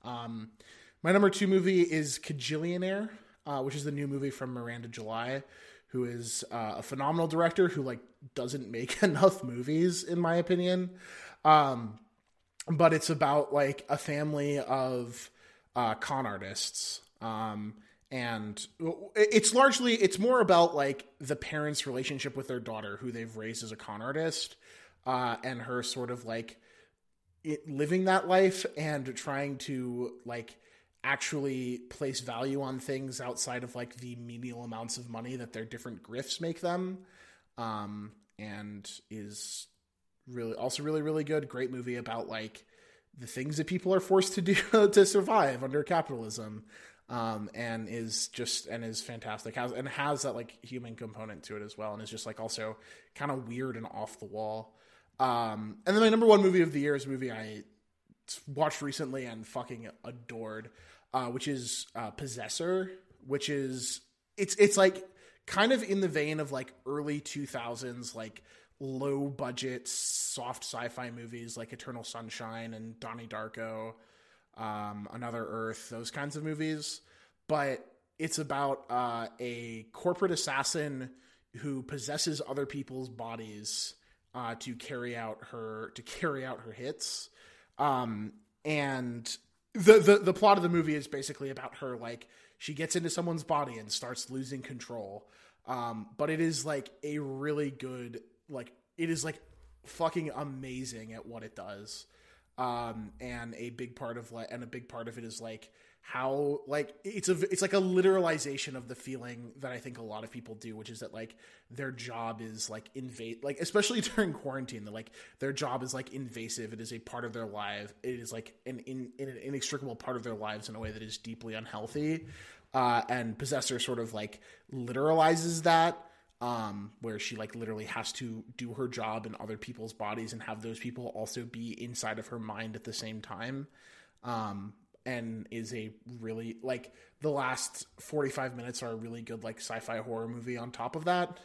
My number 2 movie is Kajillionaire, which is the new movie from Miranda July, who is a phenomenal director who like doesn't make enough movies, in my opinion. But it's about like a family of con artists, and it's more about like the parents' relationship with their daughter, who they've raised as a con artist, and her sort of like living that life and trying to like actually place value on things outside of like the menial amounts of money that their different grifts make them. And is really, really good. Great movie about like the things that people are forced to do to survive under capitalism. And is fantastic. Has that like human component to it as well. And is just like also kind of weird and off the wall. And then my number one movie of the year is a movie I watched recently and fucking adored, which is Possessor, which is it's like kind of in the vein of like early 2000s like low budget soft sci-fi movies like Eternal Sunshine and Donnie Darko, Another Earth, those kinds of movies. But it's about a corporate assassin who possesses other people's bodies to carry out her hits. And the plot of the movie is basically about her, like, she gets into someone's body and starts losing control. But it is like a really good, like, it is like fucking amazing at what it does. And a big part of it is like how, like, it's like a literalization of the feeling that I think a lot of people do, which is that like their job is like like, especially during quarantine, that like their job is like invasive. It is a part of their life. It is like an inextricable part of their lives in a way that is deeply unhealthy. And Possessor sort of like literalizes that, where she like literally has to do her job in other people's bodies and have those people also be inside of her mind at the same time. And is a really, like, the last 45 minutes are a really good like sci-fi horror movie on top of that.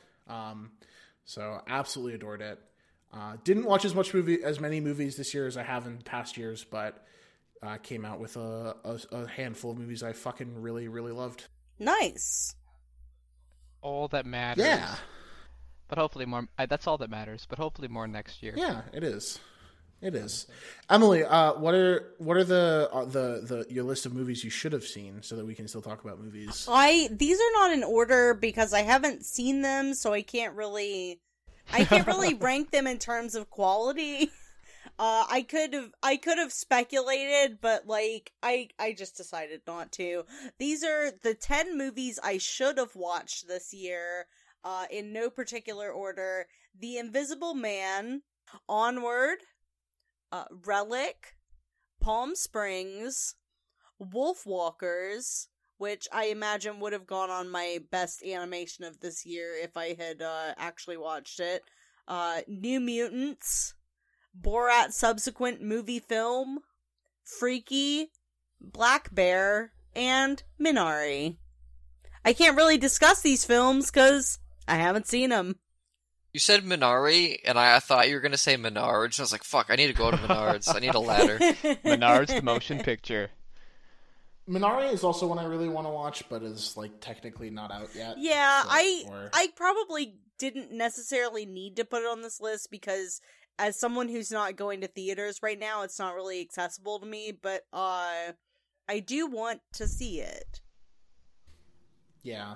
So absolutely adored it. Didn't watch as many movies this year as I have in past years, but came out with a handful of movies I fucking really, really loved. Nice. All that matters. Yeah. But hopefully more. That's all that matters. But hopefully more next year. Yeah, it is. It is. Emily, what are the your list of movies you should have seen so that we can still talk about movies? These are not in order because I haven't seen them, so I can't really rank them in terms of quality. I could have speculated, but like I just decided not to. These are the 10 movies I should have watched this year, in no particular order: The Invisible Man, Onward, Relic, Palm Springs, Wolfwalkers, which I imagine would have gone on my best animation of this year if I had actually watched it, New Mutants, Borat subsequent movie film, Freaky, Black Bear, and Minari. I can't really discuss these films because I haven't seen them. You said Minari, and I thought you were going to say Menards. I was like, fuck, I need to go to Menards. I need a ladder. Menards, the motion picture. Minari is also one I really want to watch, but is like technically not out yet. Yeah, I probably didn't necessarily need to put it on this list because as someone who's not going to theaters right now, it's not really accessible to me, but I do want to see it. Yeah.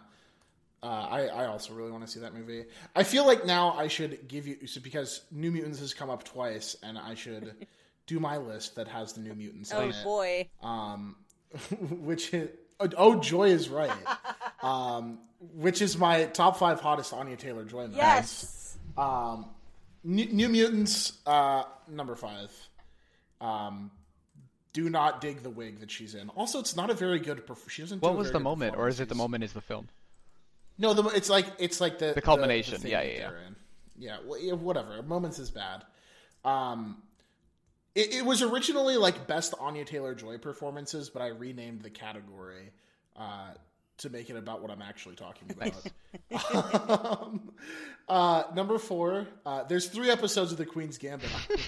I also really want to see that movie. I feel like now I should give you, because New Mutants has come up twice, and I should do my list that has the New Mutants on it. Oh boy. Which is, oh, Joy is right. Which is my top 5 hottest Anya Taylor-Joy movies. Yes. New Mutants, number 5. Do not dig the wig that she's in. Also, it's not a very good. She doesn't. What was the moment, or is it the moment is the film? No, it's like the culmination. The Yeah. Well, whatever. Moments is bad. It was originally like best Anya Taylor-Joy performances, but I renamed the category to make it about what I'm actually talking about. Number 4, there's 3 episodes of The Queen's Gambit.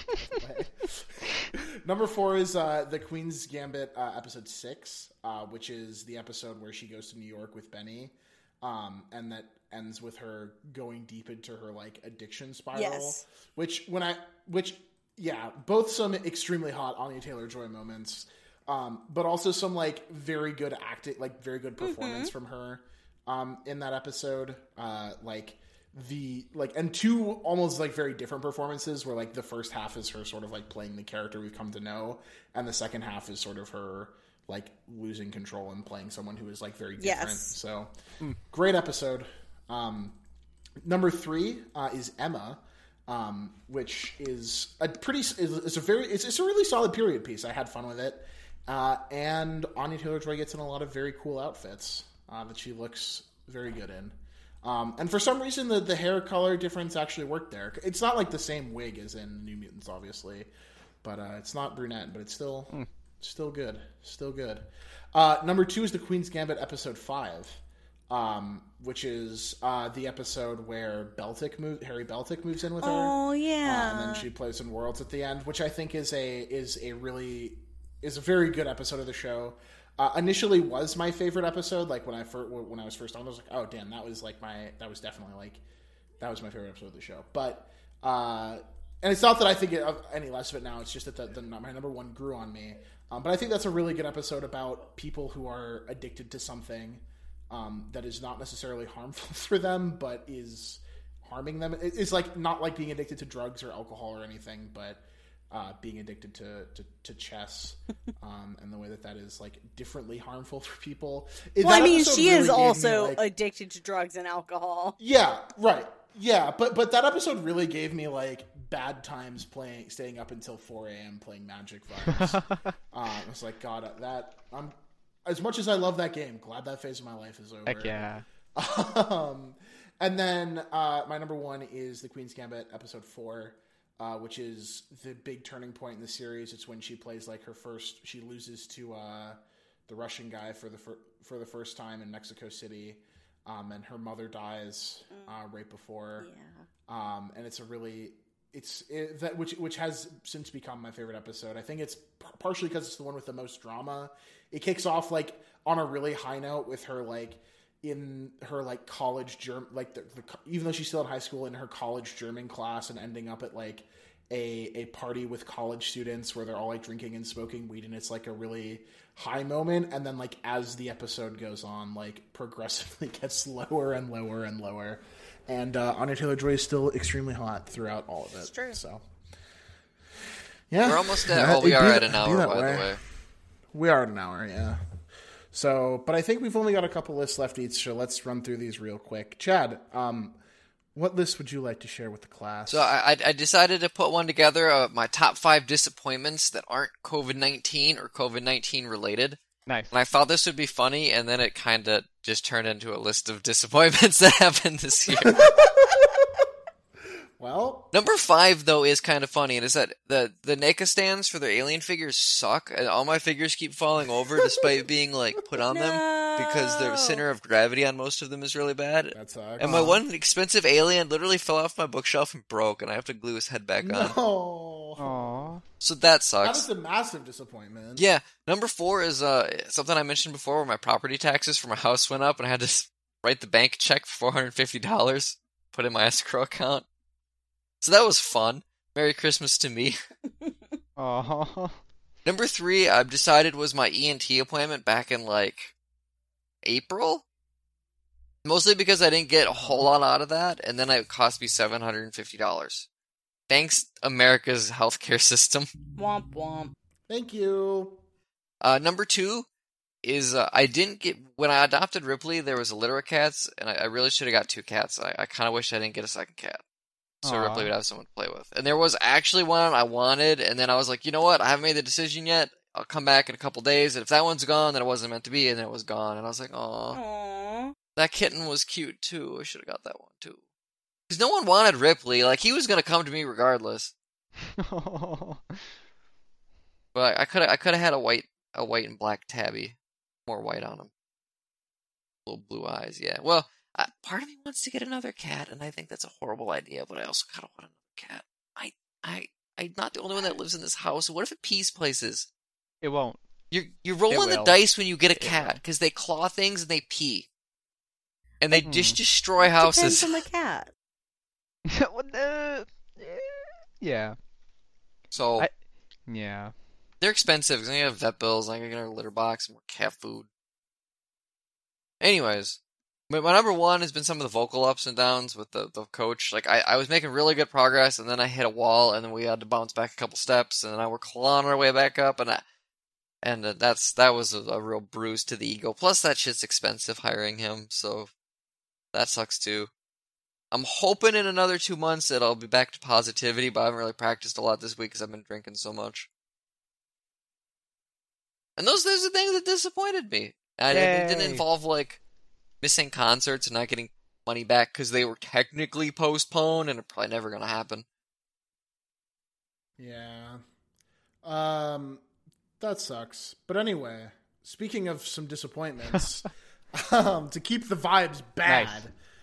Number 4 is The Queen's Gambit, episode 6, which is the episode where she goes to New York with Benny, and that ends with her going deep into her like addiction spiral. Yes. Which both some extremely hot Anya Taylor-Joy moments. But also some like very good acting, like very good performance from her in that episode. And two almost like very different performances where like the first half is her sort of like playing the character we've come to know, and the second half is sort of her like losing control and playing someone who is like very different. Yes. So great episode. Number 3 is Emma, which is it's a really solid period piece. I had fun with it. And Anya Taylor-Joy gets in a lot of very cool outfits that she looks very good in. And for some reason, the hair color difference actually worked there. It's not like the same wig as in New Mutants, obviously, but it's not brunette, but it's still good. Still good. Number 2 is the Queen's Gambit episode 5, which is the episode where Harry Beltic moves in with her. Oh yeah. And then she plays in Worlds at the end, which I think is a very good episode of the show. Initially was my favorite episode. Like when I was first on, I was like, oh damn, that was definitely my favorite episode of the show. But and it's not that I think any less of it now. It's just that my number 1 grew on me. But I think that's a really good episode about people who are addicted to something that is not necessarily harmful for them, but is harming them. It's like not like being addicted to drugs or alcohol or anything, but being addicted to chess, and the way that is like differently harmful for people. Well, I mean, she is also addicted to drugs and alcohol. Yeah, right. Yeah, but that episode really gave me like bad times staying up until 4 a.m. playing Magic vibes. I was like, God, as much as I love that game, glad that phase of my life is over. Heck yeah. And then my number 1 is the Queen's Gambit episode 4. Which is the big turning point in the series. It's when she plays like she loses to the Russian guy for the first time in Mexico City, and her mother dies right before. Yeah. And it's which has since become my favorite episode. I think it's partially because it's the one with the most drama. It kicks off like on a really high note with her like in her like college German, like even though she's still in high school, in her college German class, and ending up at like a party with college students where they're all like drinking and smoking weed, and it's like a really high moment. And then like as the episode goes on, like progressively gets lower and lower and lower. And Anya Taylor-Joy is still extremely hot throughout all of it. It's true. So yeah, we're almost at. We are at an hour, by the way. We are at an hour, yeah. So, but I think we've only got a couple lists left each, so let's run through these real quick. Chad, what list would you like to share with the class? So I decided to put one together of my top 5 disappointments that aren't COVID-19 or COVID-19 related. Nice. And I thought this would be funny, and then it kind of just turned into a list of disappointments that happened this year. Well, number 5 though is kind of funny, and is that the NECA stands for their alien figures suck, and all my figures keep falling over despite being like put on them because the center of gravity on most of them is really bad. That sucks. And my one expensive alien literally fell off my bookshelf and broke, and I have to glue his head back on. No. Aww. So that sucks. That was a massive disappointment. Yeah. Number 4 is something I mentioned before, where my property taxes for my house went up, and I had to write the bank check for $450, put in my escrow account. So that was fun. Merry Christmas to me. Aww. Number 3, I've decided was my ENT appointment back in like April. Mostly because I didn't get a whole lot out of that, and then it cost me $750. Thanks, America's healthcare system. Womp womp. Thank you. Number 2 is I didn't get, when I adopted Ripley, there was a litter of cats, and I really should have got 2 cats. I kind of wish I didn't get a second cat. So Ripley would have someone to play with. And there was actually one I wanted, and then I was like, you know what? I haven't made the decision yet. I'll come back in a couple days, and if that one's gone, then it wasn't meant to be, and then it was gone. And I was like, aw. That kitten was cute, too. I should have got that one, too. Because no one wanted Ripley. Like, he was going to come to me regardless. But I could have had a white and black tabby. More white on him. Little blue eyes, yeah. Well, part of me wants to get another cat, and I think that's a horrible idea, but I also kind of want another cat. I'm not the only one that lives in this house. What if it pees places? It won't. You're rolling the dice when you get a cat, because they claw things and they pee. And they just destroy houses. Depends on the cat. Yeah. So, yeah. They're expensive because I have vet bills. I gotta get a litter box and more cat food. Anyways, my number one has been some of the vocal ups and downs with the coach. Like I was making really good progress, and then I hit a wall, and then we had to bounce back a couple steps, and then we're clawing our way back up, and that was a real bruise to the ego. Plus, that shit's expensive hiring him, so that sucks too. I'm hoping in another 2 months that I'll be back to positivity, but I haven't really practiced a lot this week because I've been drinking so much. And those are the things that disappointed me. It didn't involve like missing concerts and not getting money back because they were technically postponed and are probably never going to happen. Yeah. That sucks. But anyway, speaking of some disappointments, to keep the vibes bad,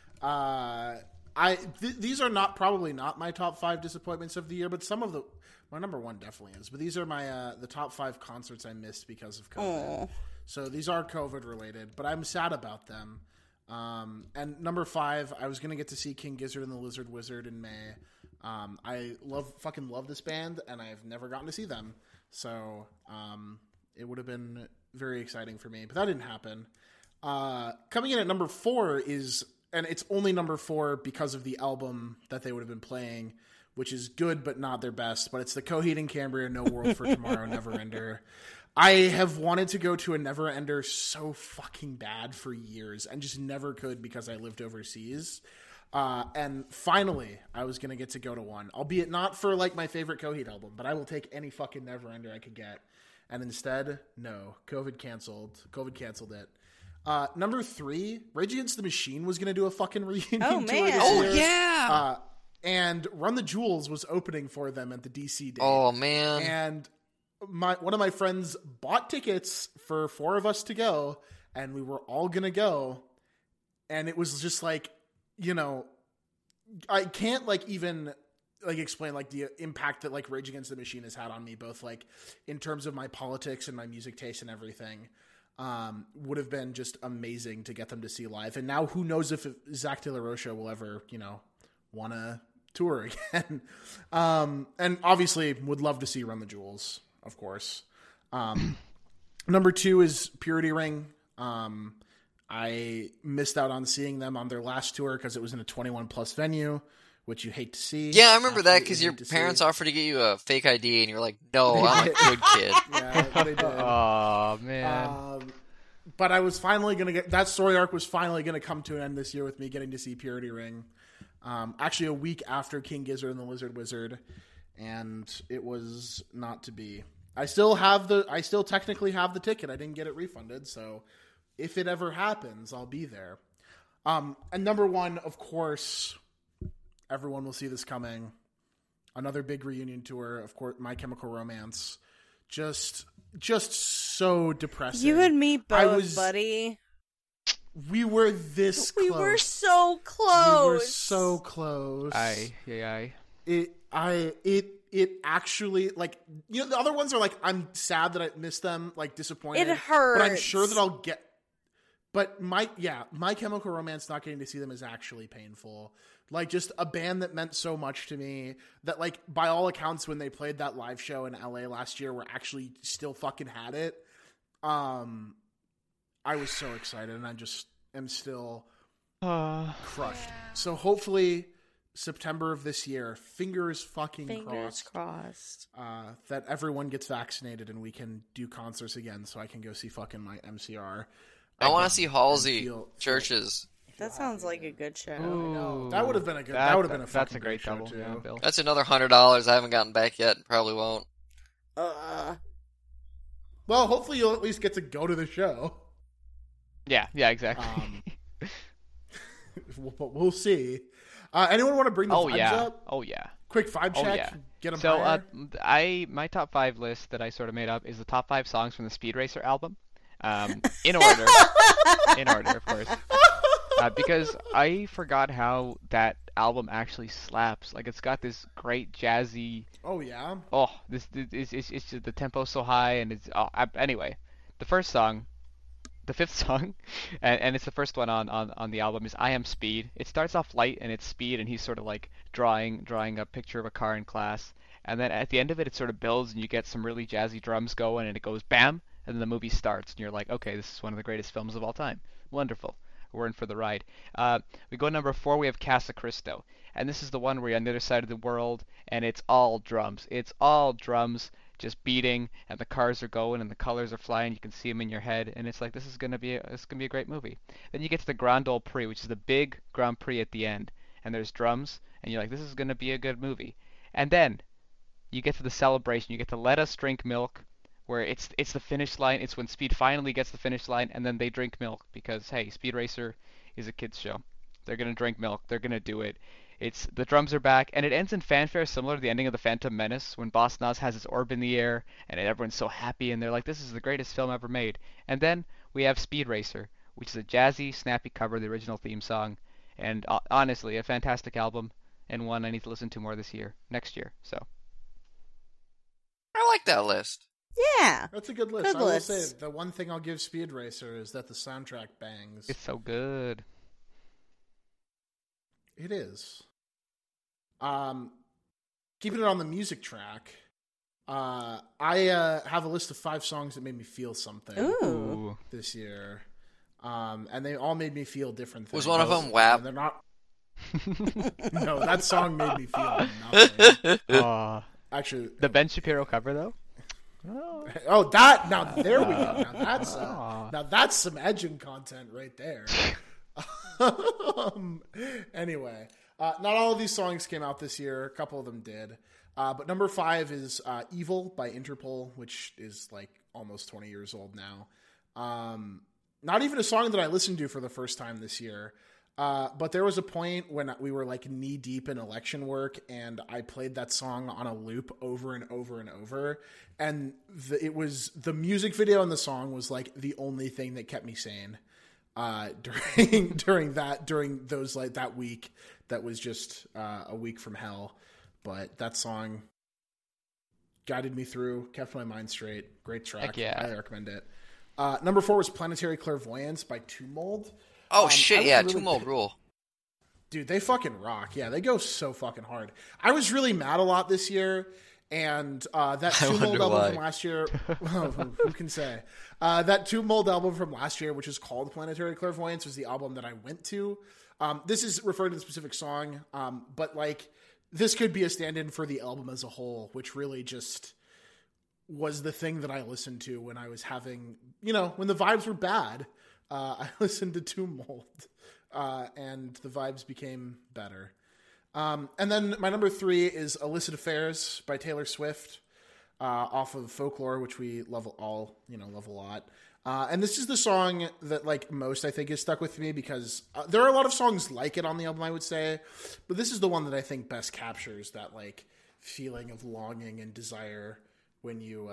these are probably not my top 5 disappointments of the year, but some of my number one definitely is. But these are my the top 5 concerts I missed because of COVID. So these are COVID related, but I'm sad about them. And number 5, I was gonna get to see King Gizzard and the Lizard Wizard in May. I fucking love this band, and I've never gotten to see them. So it would have been very exciting for me, but that didn't happen. Coming in at number 4 is, and it's only number 4 because of the album that they would have been playing, which is good but not their best. But it's the Coheed and Cambria No World for Tomorrow Neverender. I have wanted to go to a Neverender so fucking bad for years and just never could because I lived overseas. And finally, I was going to get to go to one, albeit not for like my favorite Coheed album, but I will take any fucking Neverender I could get. And instead, no, COVID canceled it. Number 3, Rage Against the Machine was going to do a fucking reunion tour this year. Oh, yeah! And Run the Jewels was opening for them at the DC date. Oh, man. And one of my friends bought tickets for 4 of us to go, and we were all going to go. And it was just like, you know, I can't like even like explain like the impact that like Rage Against the Machine has had on me, both like in terms of my politics and my music taste and everything. Would have been just amazing to get them to see live. And now who knows if Zach De La Rocha will ever, you know, want to tour again. And obviously would love to see Run the Jewels, of course. Number 2 is Purity Ring. I missed out on seeing them on their last tour because it was in a 21 plus venue, which you hate to see. Yeah, I remember that because your parents offered to get you a fake ID and you're like, no, I'm a good kid. Yeah, they did. Oh, man. But I was finally going to get, that story arc was finally going to come to an end this year with me getting to see Purity Ring. Actually a week after King Gizzard and the Lizard Wizard, and it was not to be. I still technically have the ticket. I didn't get it refunded, so if it ever happens, I'll be there. And number 1, of course, everyone will see this coming. Another big reunion tour, of course, My Chemical Romance. Just so depressing. You and me both, buddy. We were this close. We were so close. We were so close. It actually, like, you know, the other ones are like, I'm sad that I missed them, like, disappointed. It hurts. But I'm sure that I'll get. But My Chemical Romance, not getting to see them is actually painful. Like, just a band that meant so much to me that, like, by all accounts, when they played that live show in LA last year, were actually still fucking had it. I was so excited, and I just am still crushed. Yeah. So hopefully September of this year, fingers crossed, that everyone gets vaccinated and we can do concerts again so I can go see fucking my MCR. I want to see Halsey Churches. That sounds like a good show. Ooh, that would have been a good. That would have been a fucking that's a great show double. too. Yeah, Bill. That's another $100 I haven't gotten back yet, and probably won't. Well, hopefully you'll at least get to go to the show. Yeah, exactly. But we'll see. Anyone want to bring the vibes up? Oh yeah. Quick vibe check. Yeah. Get them so, higher. My top 5 list that I sort of made up is the top 5 songs from the Speed Racer album. In order. In order, of course. Because I forgot how that album actually slaps. Like, it's got this great jazzy. Oh yeah. Oh, this it's just the tempo's so high, and it's anyway. The first song, the 5th song, and it's the first one on the album, is I Am Speed. It starts off light and it's speed, and he's sort of like drawing a picture of a car in class, And then at the end of it, it sort of builds, and you get some really jazzy drums going, and it goes bam, and then the movie starts, and you're like, okay, this is one of the greatest films of all time. Wonderful. We're in for the ride. We go number 4, we have Casa Cristo. And this is the one where you're on the other side of the world, and it's all drums. It's all drums just beating, and the cars are going, and the colors are flying. You can see them in your head, and it's like, this is gonna be a great movie. Then you get to the Grand Ole Prix, which is the big Grand Prix at the end, and there's drums, and you're like, this is gonna be a good movie. And then you get to the celebration. You get to Let Us Drink Milk, where it's the finish line. It's when Speed finally gets the finish line, and then they drink milk because, hey, Speed Racer is a kids show. They're gonna drink milk. They're gonna do it. It's the drums are back, and it ends in fanfare similar to the ending of The Phantom Menace when Boss Nass has his orb in the air, and everyone's so happy, and they're like, this is the greatest film ever made. And then we have Speed Racer, which is a jazzy, snappy cover of the original theme song, and honestly, a fantastic album, and one I need to listen to more next year. So I like that list. Yeah. That's a good list. Good I will list. say the one thing I'll give Speed Racer is that the soundtrack bangs. it's so good. It is. Keeping it on the music track, I have a list of 5 songs that made me feel something Ooh. this year. And they all made me feel different things. Was one of them WAP? And they're not. No, that song made me feel nothing. Actually, The Ben Shapiro cover, though? oh, that now there we go. Now that's some edging content right there. Anyway, not all of these songs came out this year. A couple of them did. But number 5 is Evil by Interpol, which is like almost 20 years old now. Not even a song that I listened to for the first time this year. But there was a point when we were like knee deep in election work, and I played that song on a loop over and over and over. And it was the music video and the song was like the only thing that kept me sane during those like that week that was just a week from hell. But that song guided me through, kept my mind straight. Great track. Heck yeah. I recommend it. Number 4 was Planetary Clairvoyance by Tumult. Oh shit, yeah, really, Tumult rule. Dude, they fucking rock. Yeah, they go so fucking hard. I was really mad a lot this year, and that Tumult album from last year, who can say? That Tumult album from last year, which is called Planetary Clairvoyance, was the album that I went to. This is referring to the specific song, but like this could be a stand-in for the album as a whole, which really just was the thing that I listened to when I was having, when the vibes were bad. I listened to Tumult, and the vibes became better. And then my number 3 is Illicit Affairs by Taylor Swift, off of Folklore, which we love a lot. And this is the song that like most I think is stuck with me because there are a lot of songs like it on the album, I would say, but this is the one that I think best captures that like feeling of longing and desire when you,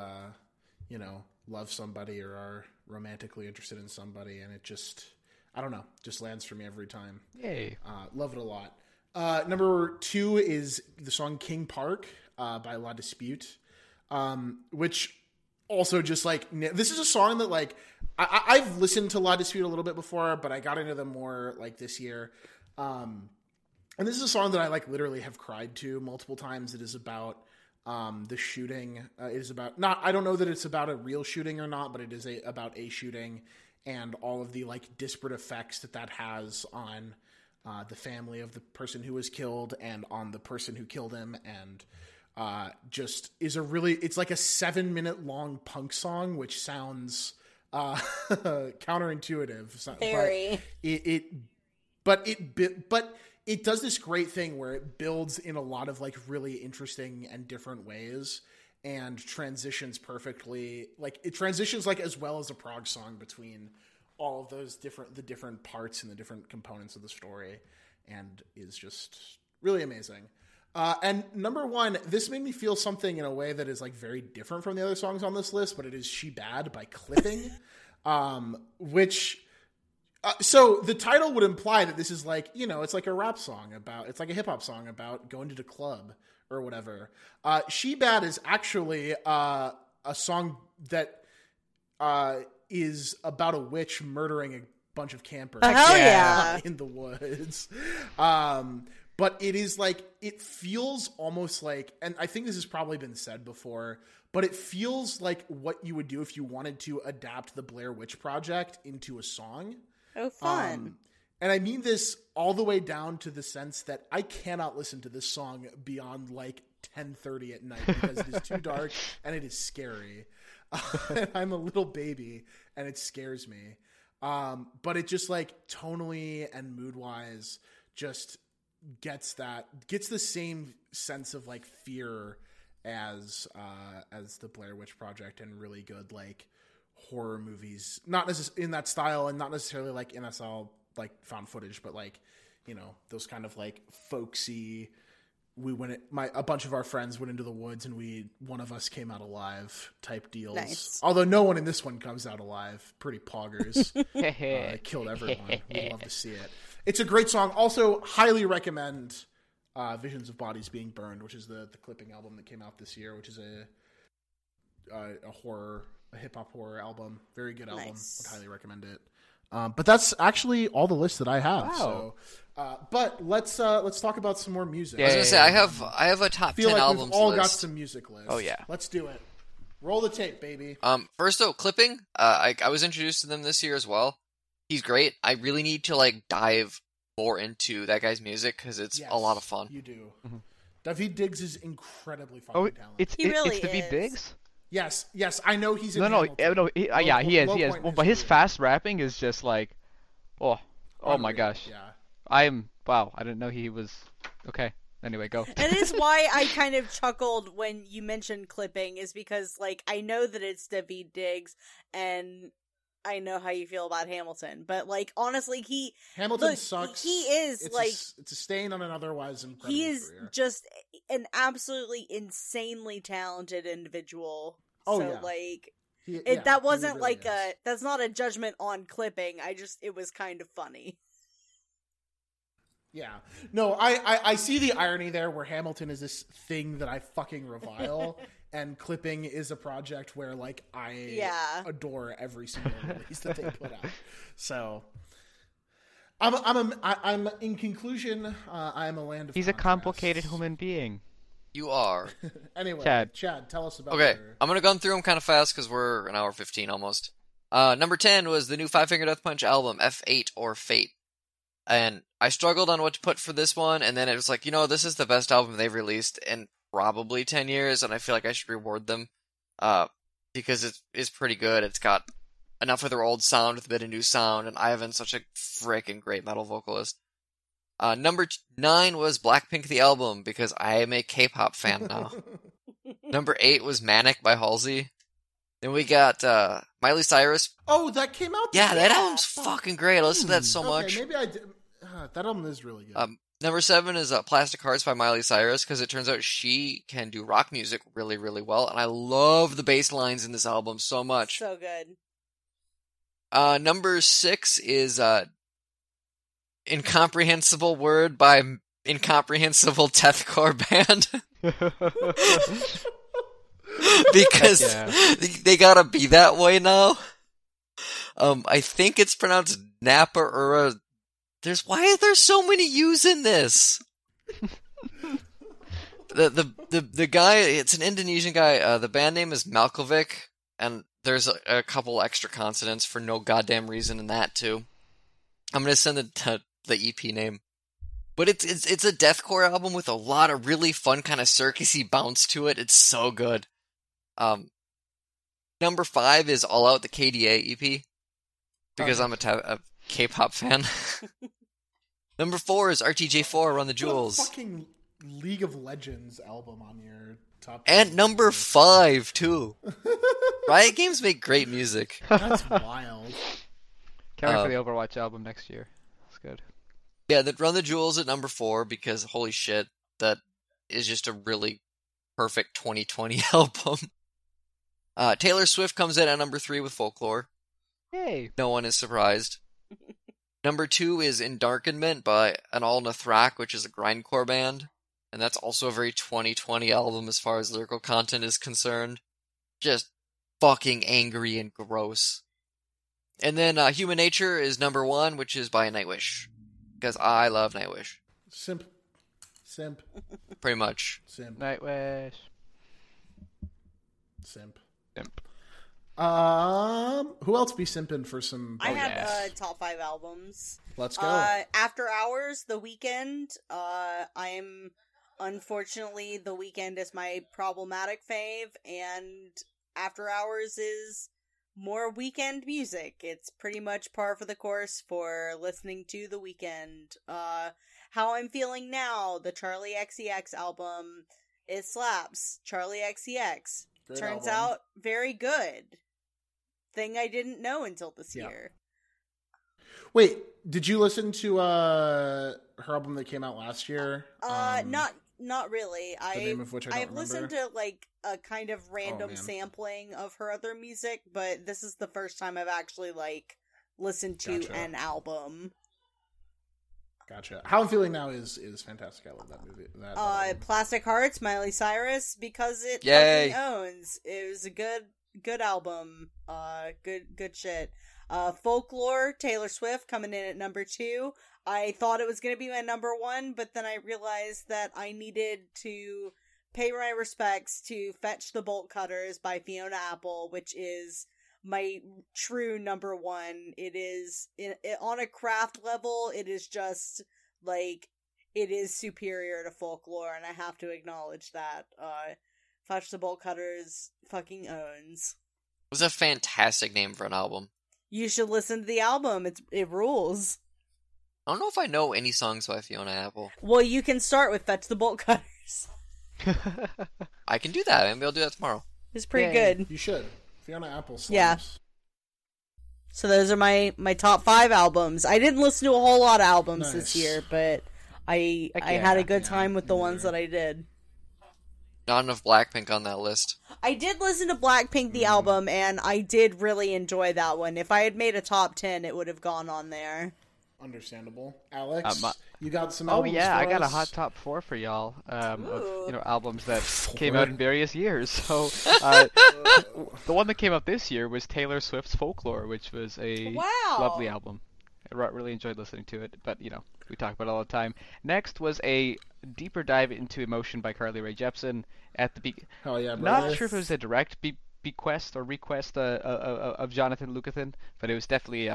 love somebody or are romantically interested in somebody, and it just, I don't know, just lands for me every time. Yay. Love it a lot. Number 2 is the song King Park by La Dispute, which also just like, this is a song that like, I've listened to La Dispute a little bit before, but I got into them more like this year. And this is a song that I like literally have cried to multiple times. It is about the shooting. It is about I don't know that it's about a real shooting or not, but it is about a shooting and all of the like disparate effects that has on the family of the person who was killed and on the person who killed him, and just is it's like a 7-minute long punk song, which sounds counterintuitive. Very. But it does this great thing where it builds in a lot of like really interesting and different ways and transitions perfectly. Like it transitions like as well as a prog song between all of those different parts and the different components of the story, and is just really amazing. And number 1, this made me feel something in a way that is like very different from the other songs on this list, but it is She Bad by Clipping, which... so the title would imply that this is like, it's like a rap song it's like a hip hop song about going to the club or whatever. She Bad is actually a song that is about a witch murdering a bunch of campers. Hell yeah. In the woods. but it is like, it feels almost like, and I think this has probably been said before, but it feels like what you would do if you wanted to adapt the Blair Witch Project into a song. Oh, fun. And I mean this all the way down to the sense that I cannot listen to this song beyond like 10:30 at night because it is too dark and it is scary. I'm a little baby and it scares me. But it just like tonally and mood wise just gets the same sense of like fear as the Blair Witch Project and really good like horror movies, not necessarily in that style and not necessarily like NSL like found footage, but like, you know, those kind of like folksy. A bunch of our friends went into the woods and one of us came out alive type deals. Nice. Although no one in this one comes out alive. Pretty poggers. It killed everyone. We'd love to see it. It's a great song. Also, highly recommend Visions of Bodies Being Burned, which is the Clipping album that came out this year, which is a hip-hop horror album. Very good album. Nice. Would highly recommend it. But that's actually all the list that I have. Wow. So, but let's talk about some more music. I was gonna say I have a top I feel 10 like albums we've all list. got some music lists. Oh, yeah. Let's do it. Roll the tape, baby. First though, Clipping. I was introduced to them this year as well. He's great. I really need to like dive more into that guy's music because it's Yes, a lot of fun. You do. David Diggs is incredibly fucking Oh, talented. He really it's David is. Diggs? Yes, I know he's in No, Hamilton. he Low is. point in Well, but his career. fast rapping is just like, oh my Unreal. gosh. Yeah. Wow, I didn't know he was, okay. Anyway, go. It is why I kind of chuckled when you mentioned Clipping, is because, like, I know that it's David Diggs, and I know how you feel about Hamilton, but, like, honestly, Hamilton look, sucks. he is, it's a stain on an otherwise incredible he is career. just an absolutely insanely talented individual. Oh, so, yeah. like, Yeah, that he wasn't really like is. that's not a judgment on Clipping. It was kind of funny. Yeah. No, I see the irony there where Hamilton is this thing that I fucking revile and Clipping is a project where like I adore every single release that they put out. So I'm in conclusion, I'm a land of He's a contrasts. complicated human being. You are. Anyway, Chad. tell us about Okay, your... I'm gonna gun through them kind of fast because we're an hour 15 almost. Number 10 was the new Five Finger Death Punch album, F8 or Fate. And I struggled on what to put for this one, and then it was like, you know, this is the best album they've released in probably 10 years, and I feel like I should reward them, because it's pretty good. It's got enough of their old sound with a bit of new sound, and Ivan's such a freaking great metal vocalist. Number 9 was Blackpink the album, because I am a K-pop fan now. Number 8 was Manic by Halsey. Then we got Miley Cyrus. Oh, that came out? Yeah, this that year? album's fucking great. I listen to that so much. Maybe I did. That album is really good. Number 7 is Plastic Hearts by Miley Cyrus, because it turns out she can do rock music really, really well, and I love the bass lines in this album so much. So good. Number 6 is Incomprehensible Word by Incomprehensible Deathcore Band. Because they gotta be that way now. I think it's pronounced Napa Ura. Why are there so many U's in this? The guy, it's an Indonesian guy. The band name is Malkovic, and there's a couple extra consonants for no goddamn reason in that too. I'm gonna send the EP name, but it's a deathcore album with a lot of really fun kind of circusy bounce to it. It's so good. Number 5 is All Out, the KDA EP, because I'm a K-pop fan. Number 4 is RTJ4, Run the Jewels. Fucking League of Legends album on your top. And number 5, too. Riot Games make great music. That's wild. Can't wait for the Overwatch album next year. That's good. Yeah, Run the Jewels at number 4, because holy shit, that is just a really perfect 2020 album. Taylor Swift comes in at number 3 with Folklore. Yay! No one is surprised. Number 2 is Endarkenment by Anal Nathrak, which is a grindcore band. And that's also a very 2020 album as far as lyrical content is concerned. Just fucking angry and gross. And then Human Nature is number 1, which is by Nightwish. Because I love Nightwish. Simp. Pretty much. Simp. Nightwish. Simp. Simp. Who else be simping for some? I have yes. top 5 albums. Let's go. After Hours, The Weeknd. I'm unfortunately The Weeknd is my problematic fave, and After Hours is more Weeknd music. It's pretty much par for the course for listening to The Weeknd. How I'm Feeling Now, the Charlie XCX album, it slaps. Charlie XCX Great turns album. out very good. Thing I didn't know until this year. Wait, did you listen to her album that came out last year? Not really. The name of which I don't I've remember. listened to like a kind of random man. sampling of her other music, but this is the first time I've actually like listened to Gotcha. an album. Gotcha. How I'm Feeling Now is fantastic. I love that movie. That album. Plastic Hearts, Miley Cyrus, because it Yay. fucking owns. It was a good album. Good shit. Folklore, Taylor Swift coming in at number 2. I thought it was going to be my number 1, but then I realized that I needed to pay my respects to Fetch the Bolt Cutters by Fiona Apple, which is my true number 1. It is, on a craft level, it is just, like, it is superior to Folklore, and I have to acknowledge that. Fetch the Bolt Cutters fucking owns. It was a fantastic name for an album. You should listen to the album. It rules. I don't know if I know any songs by Fiona Apple. Well, you can start with Fetch the Bolt Cutters. I can do that. Maybe I'll do that tomorrow. It's pretty Yay. good. You should. Fiona Apple slaps. Yeah. So those are my top 5 albums. I didn't listen to a whole lot of albums this Nice. year, but I Heck had a yeah. good Yeah, time with the me ones neither. that I did. Not enough Blackpink on that list. I did listen to Blackpink the album, and I did really enjoy that one. If I had made a top 10, it would have gone on there. Understandable. Alex, my- you got some Oh albums yeah, for I got a us? hot top 4 for y'all of Ooh. albums that came 4? out in various years. So the one that came out this year was Taylor Swift's Folklore, which was a Wow. lovely album. I really enjoyed listening to it, but we talk about it all the time. Next was a deeper dive into Emotion by Carly Rae Jepsen at the Hell yeah, brother. Not sure if it was a direct bequest or request of Jonathan Lukathan, but it was definitely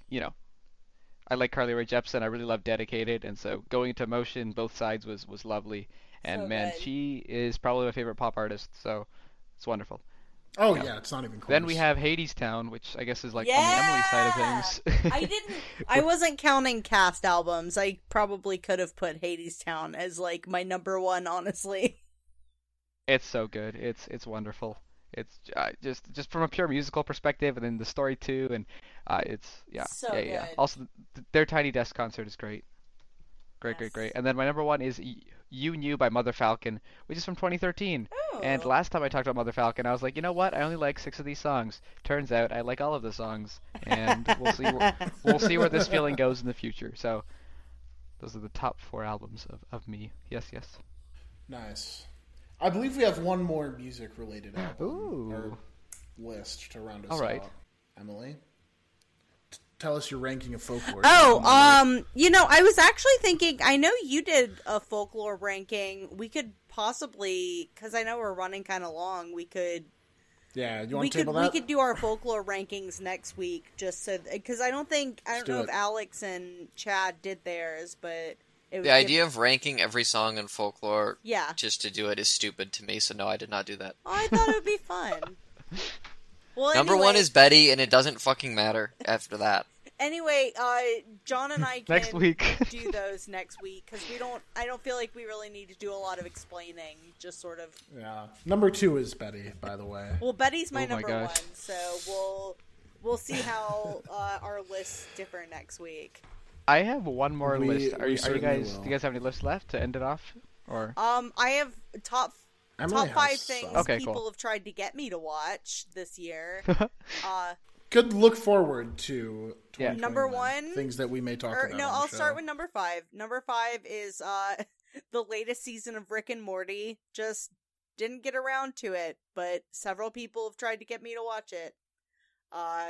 I like Carly Rae Jepsen. I really love Dedicated, and so going into Emotion, both sides was lovely. And So man, good. she is probably my favorite pop artist, so it's wonderful. Oh Yeah. yeah, it's not even close. Then we have Hadestown, which I guess is like Yeah! on the Emily side of things. I wasn't counting cast albums. I probably could have put Hadestown as like my number 1, honestly. It's so good. It's wonderful. It's just from a pure musical perspective, and then the story too, and it's So yeah. good. Also, their Tiny Desk concert is great. Great. Yes. And then my number 1 is You Knew by Mother Falcon, which is from 2013. And Ooh. last time I talked about Mother Falcon, I was like, you know what? I only like 6 of these songs. Turns out I like all of the songs, and we'll see where this feeling goes in the future. So those are the top 4 albums of me. Yes. Nice. I believe we have one more music-related album Ooh. or list to round us All right. out. Emily, tell us your ranking of Folklore. Oh, I was actually thinking, I know you did a Folklore ranking. We could possibly, because I know we're running kind of long, we could Yeah, you want to table that? we could do our Folklore rankings next week, just so, because I don't do know it. if Alex and Chad did theirs, but it would The idea of ranking every song in Folklore yeah. just to do it is stupid to me, so no, I did not do that. Oh, I thought it would be fun. Well, Number 1 is Betty, and it doesn't fucking matter after that. Anyway, John and I can Next week. do those next week because I don't feel like we really need to do a lot of explaining. Just sort of. Yeah. Number 2 is Betty, by the way. Well, Betty's my Oh my number gosh. 1, so we'll see how our lists differ next week. I have one more We- list. Are we you certainly guys? will. Do you guys have any lists left to end it off? Or I have top Emily 5 has things some. Okay, people cool. have tried to get me to watch this year. Good look forward to Yeah. 2021. Number 1. Things that we may talk about. No, on the I'll show. start with number 5. Number 5 is the latest season of Rick and Morty. Just didn't get around to it, but several people have tried to get me to watch it.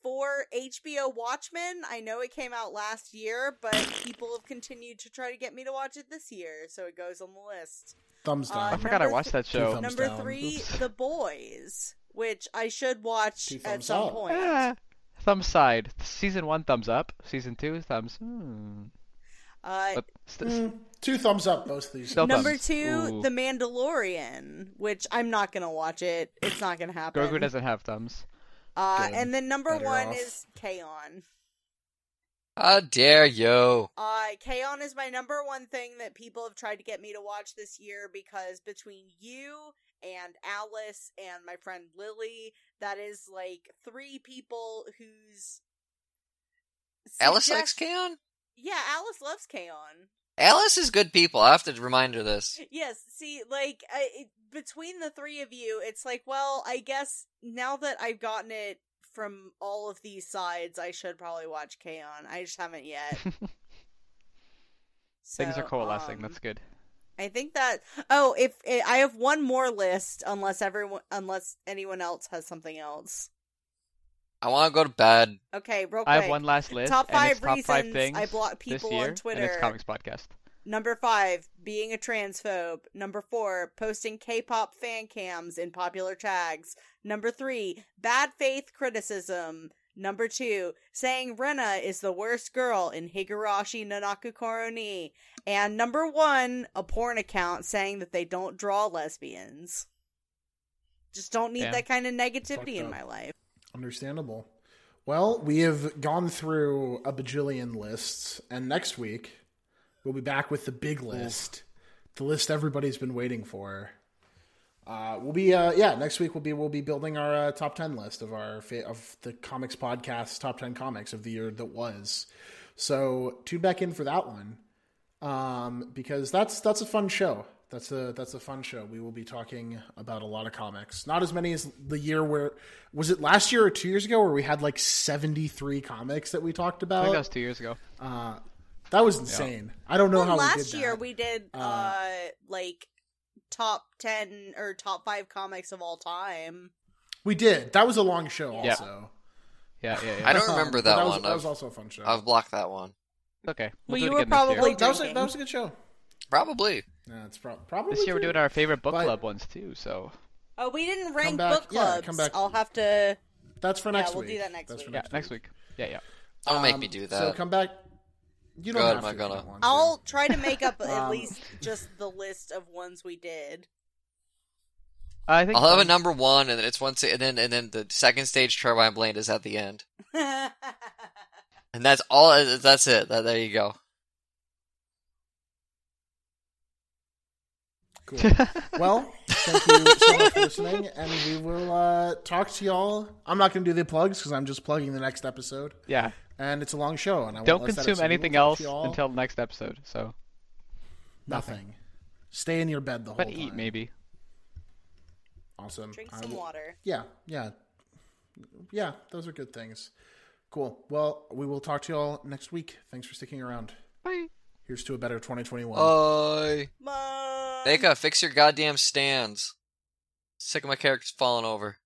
for HBO Watchmen, I know it came out last year, but people have continued to try to get me to watch it this year, so it goes on the list. Thumbs down. I forgot I watched that show. Thumbs Number down. 3, Oops. The Boys, which I should watch Two at thumbs some up. point. Thumbs side. Season 1, thumbs up. Season 2, thumbs. But Two thumbs up, both of these. Still Number thumbs. 2, Ooh. The Mandalorian, which I'm not gonna watch it. It's not gonna happen. Grogu doesn't have thumbs. Good. And then number Better 1 off. is K-On! How dare you? K-On! Is my number 1 thing that people have tried to get me to watch this year, because between you and Alice and my friend Lily, that is like 3 people whose Alice suggest- likes K-On? Yeah, Alice loves K-On! Alice is good people. I have to remind her this. Yes, see, like, between the 3 of you, it's like, well, I guess now that I've gotten it from all of these sides, I should probably watch K-On! I just haven't yet. Things are So, coalescing. That's good. I think that. Oh, if I have one more list, unless anyone else has something else. I want to go to bed. Okay, real quick. I have one last list. Top and 5 it's top 5 reasons things I block this people year, on Twitter. And it's Comics Podcast. Number 5, being a transphobe. Number 4, posting K-pop fan cams in popular tags. Number 3, bad faith criticism. Number 2, saying Rena is the worst girl in Higurashi no Nakukoro ni. And number 1, a porn account saying that they don't draw lesbians. Just don't need Damn. that kind of negativity Fucked in up. my life. Understandable. Well, we have gone through a bajillion lists, and next week we'll be back with the big list, the list everybody's been waiting for. Next week we'll be building our top 10 list of of the Comics Podcast top 10 comics of the year that was. So tune back in for that one, because that's a fun show. That's a fun show. We will be talking about a lot of comics. Not as many as the year where was it last year or 2 years ago where we had like 73 comics that we talked I about. think that was 2 years ago. That was insane. I don't know how we did Last that. year we did like top 10 or top 5 comics of all time. We did. That was a long show Yeah. also. Yeah. I don't remember But that was, one. That was also a fun show. I've blocked that one. Okay. Well, do you it were again this year. probably that was drinking. a good show. Probably. Yeah, it's probably This year we're true. doing our favorite book But- club ones too. So Oh, we didn't rank back- book yeah, clubs. come back. I'll have to. That's for Yeah, next we'll week. do that next That's week. for yeah, next week. Yeah. Don't make me do that. So come back. You don't Good, have am I to. if you gonna? don't want to. I'll try to make up at Um, least just the list of ones we did. I think I'll have a some- number 1, and then it's one, and then the second stage turbine blade is at the end, and that's all. That's it. There you go. Cool. Well, thank you so much for listening, and we will talk to y'all. I'm not going to do the plugs because I'm just plugging the next episode, Yeah. and it's a long show, and I Don't won't let that consume so we will anything talk else to y'all. until the next episode. So, Nothing. Stay in your bed the whole but time. eat maybe. Awesome. Drink I some will- water. Yeah. Those are good things. Cool. Well, we will talk to y'all next week. Thanks for sticking around. Bye. Here's to a better 2021. Bye. Bye. Mika, fix your goddamn stands. Sick of my characters falling over.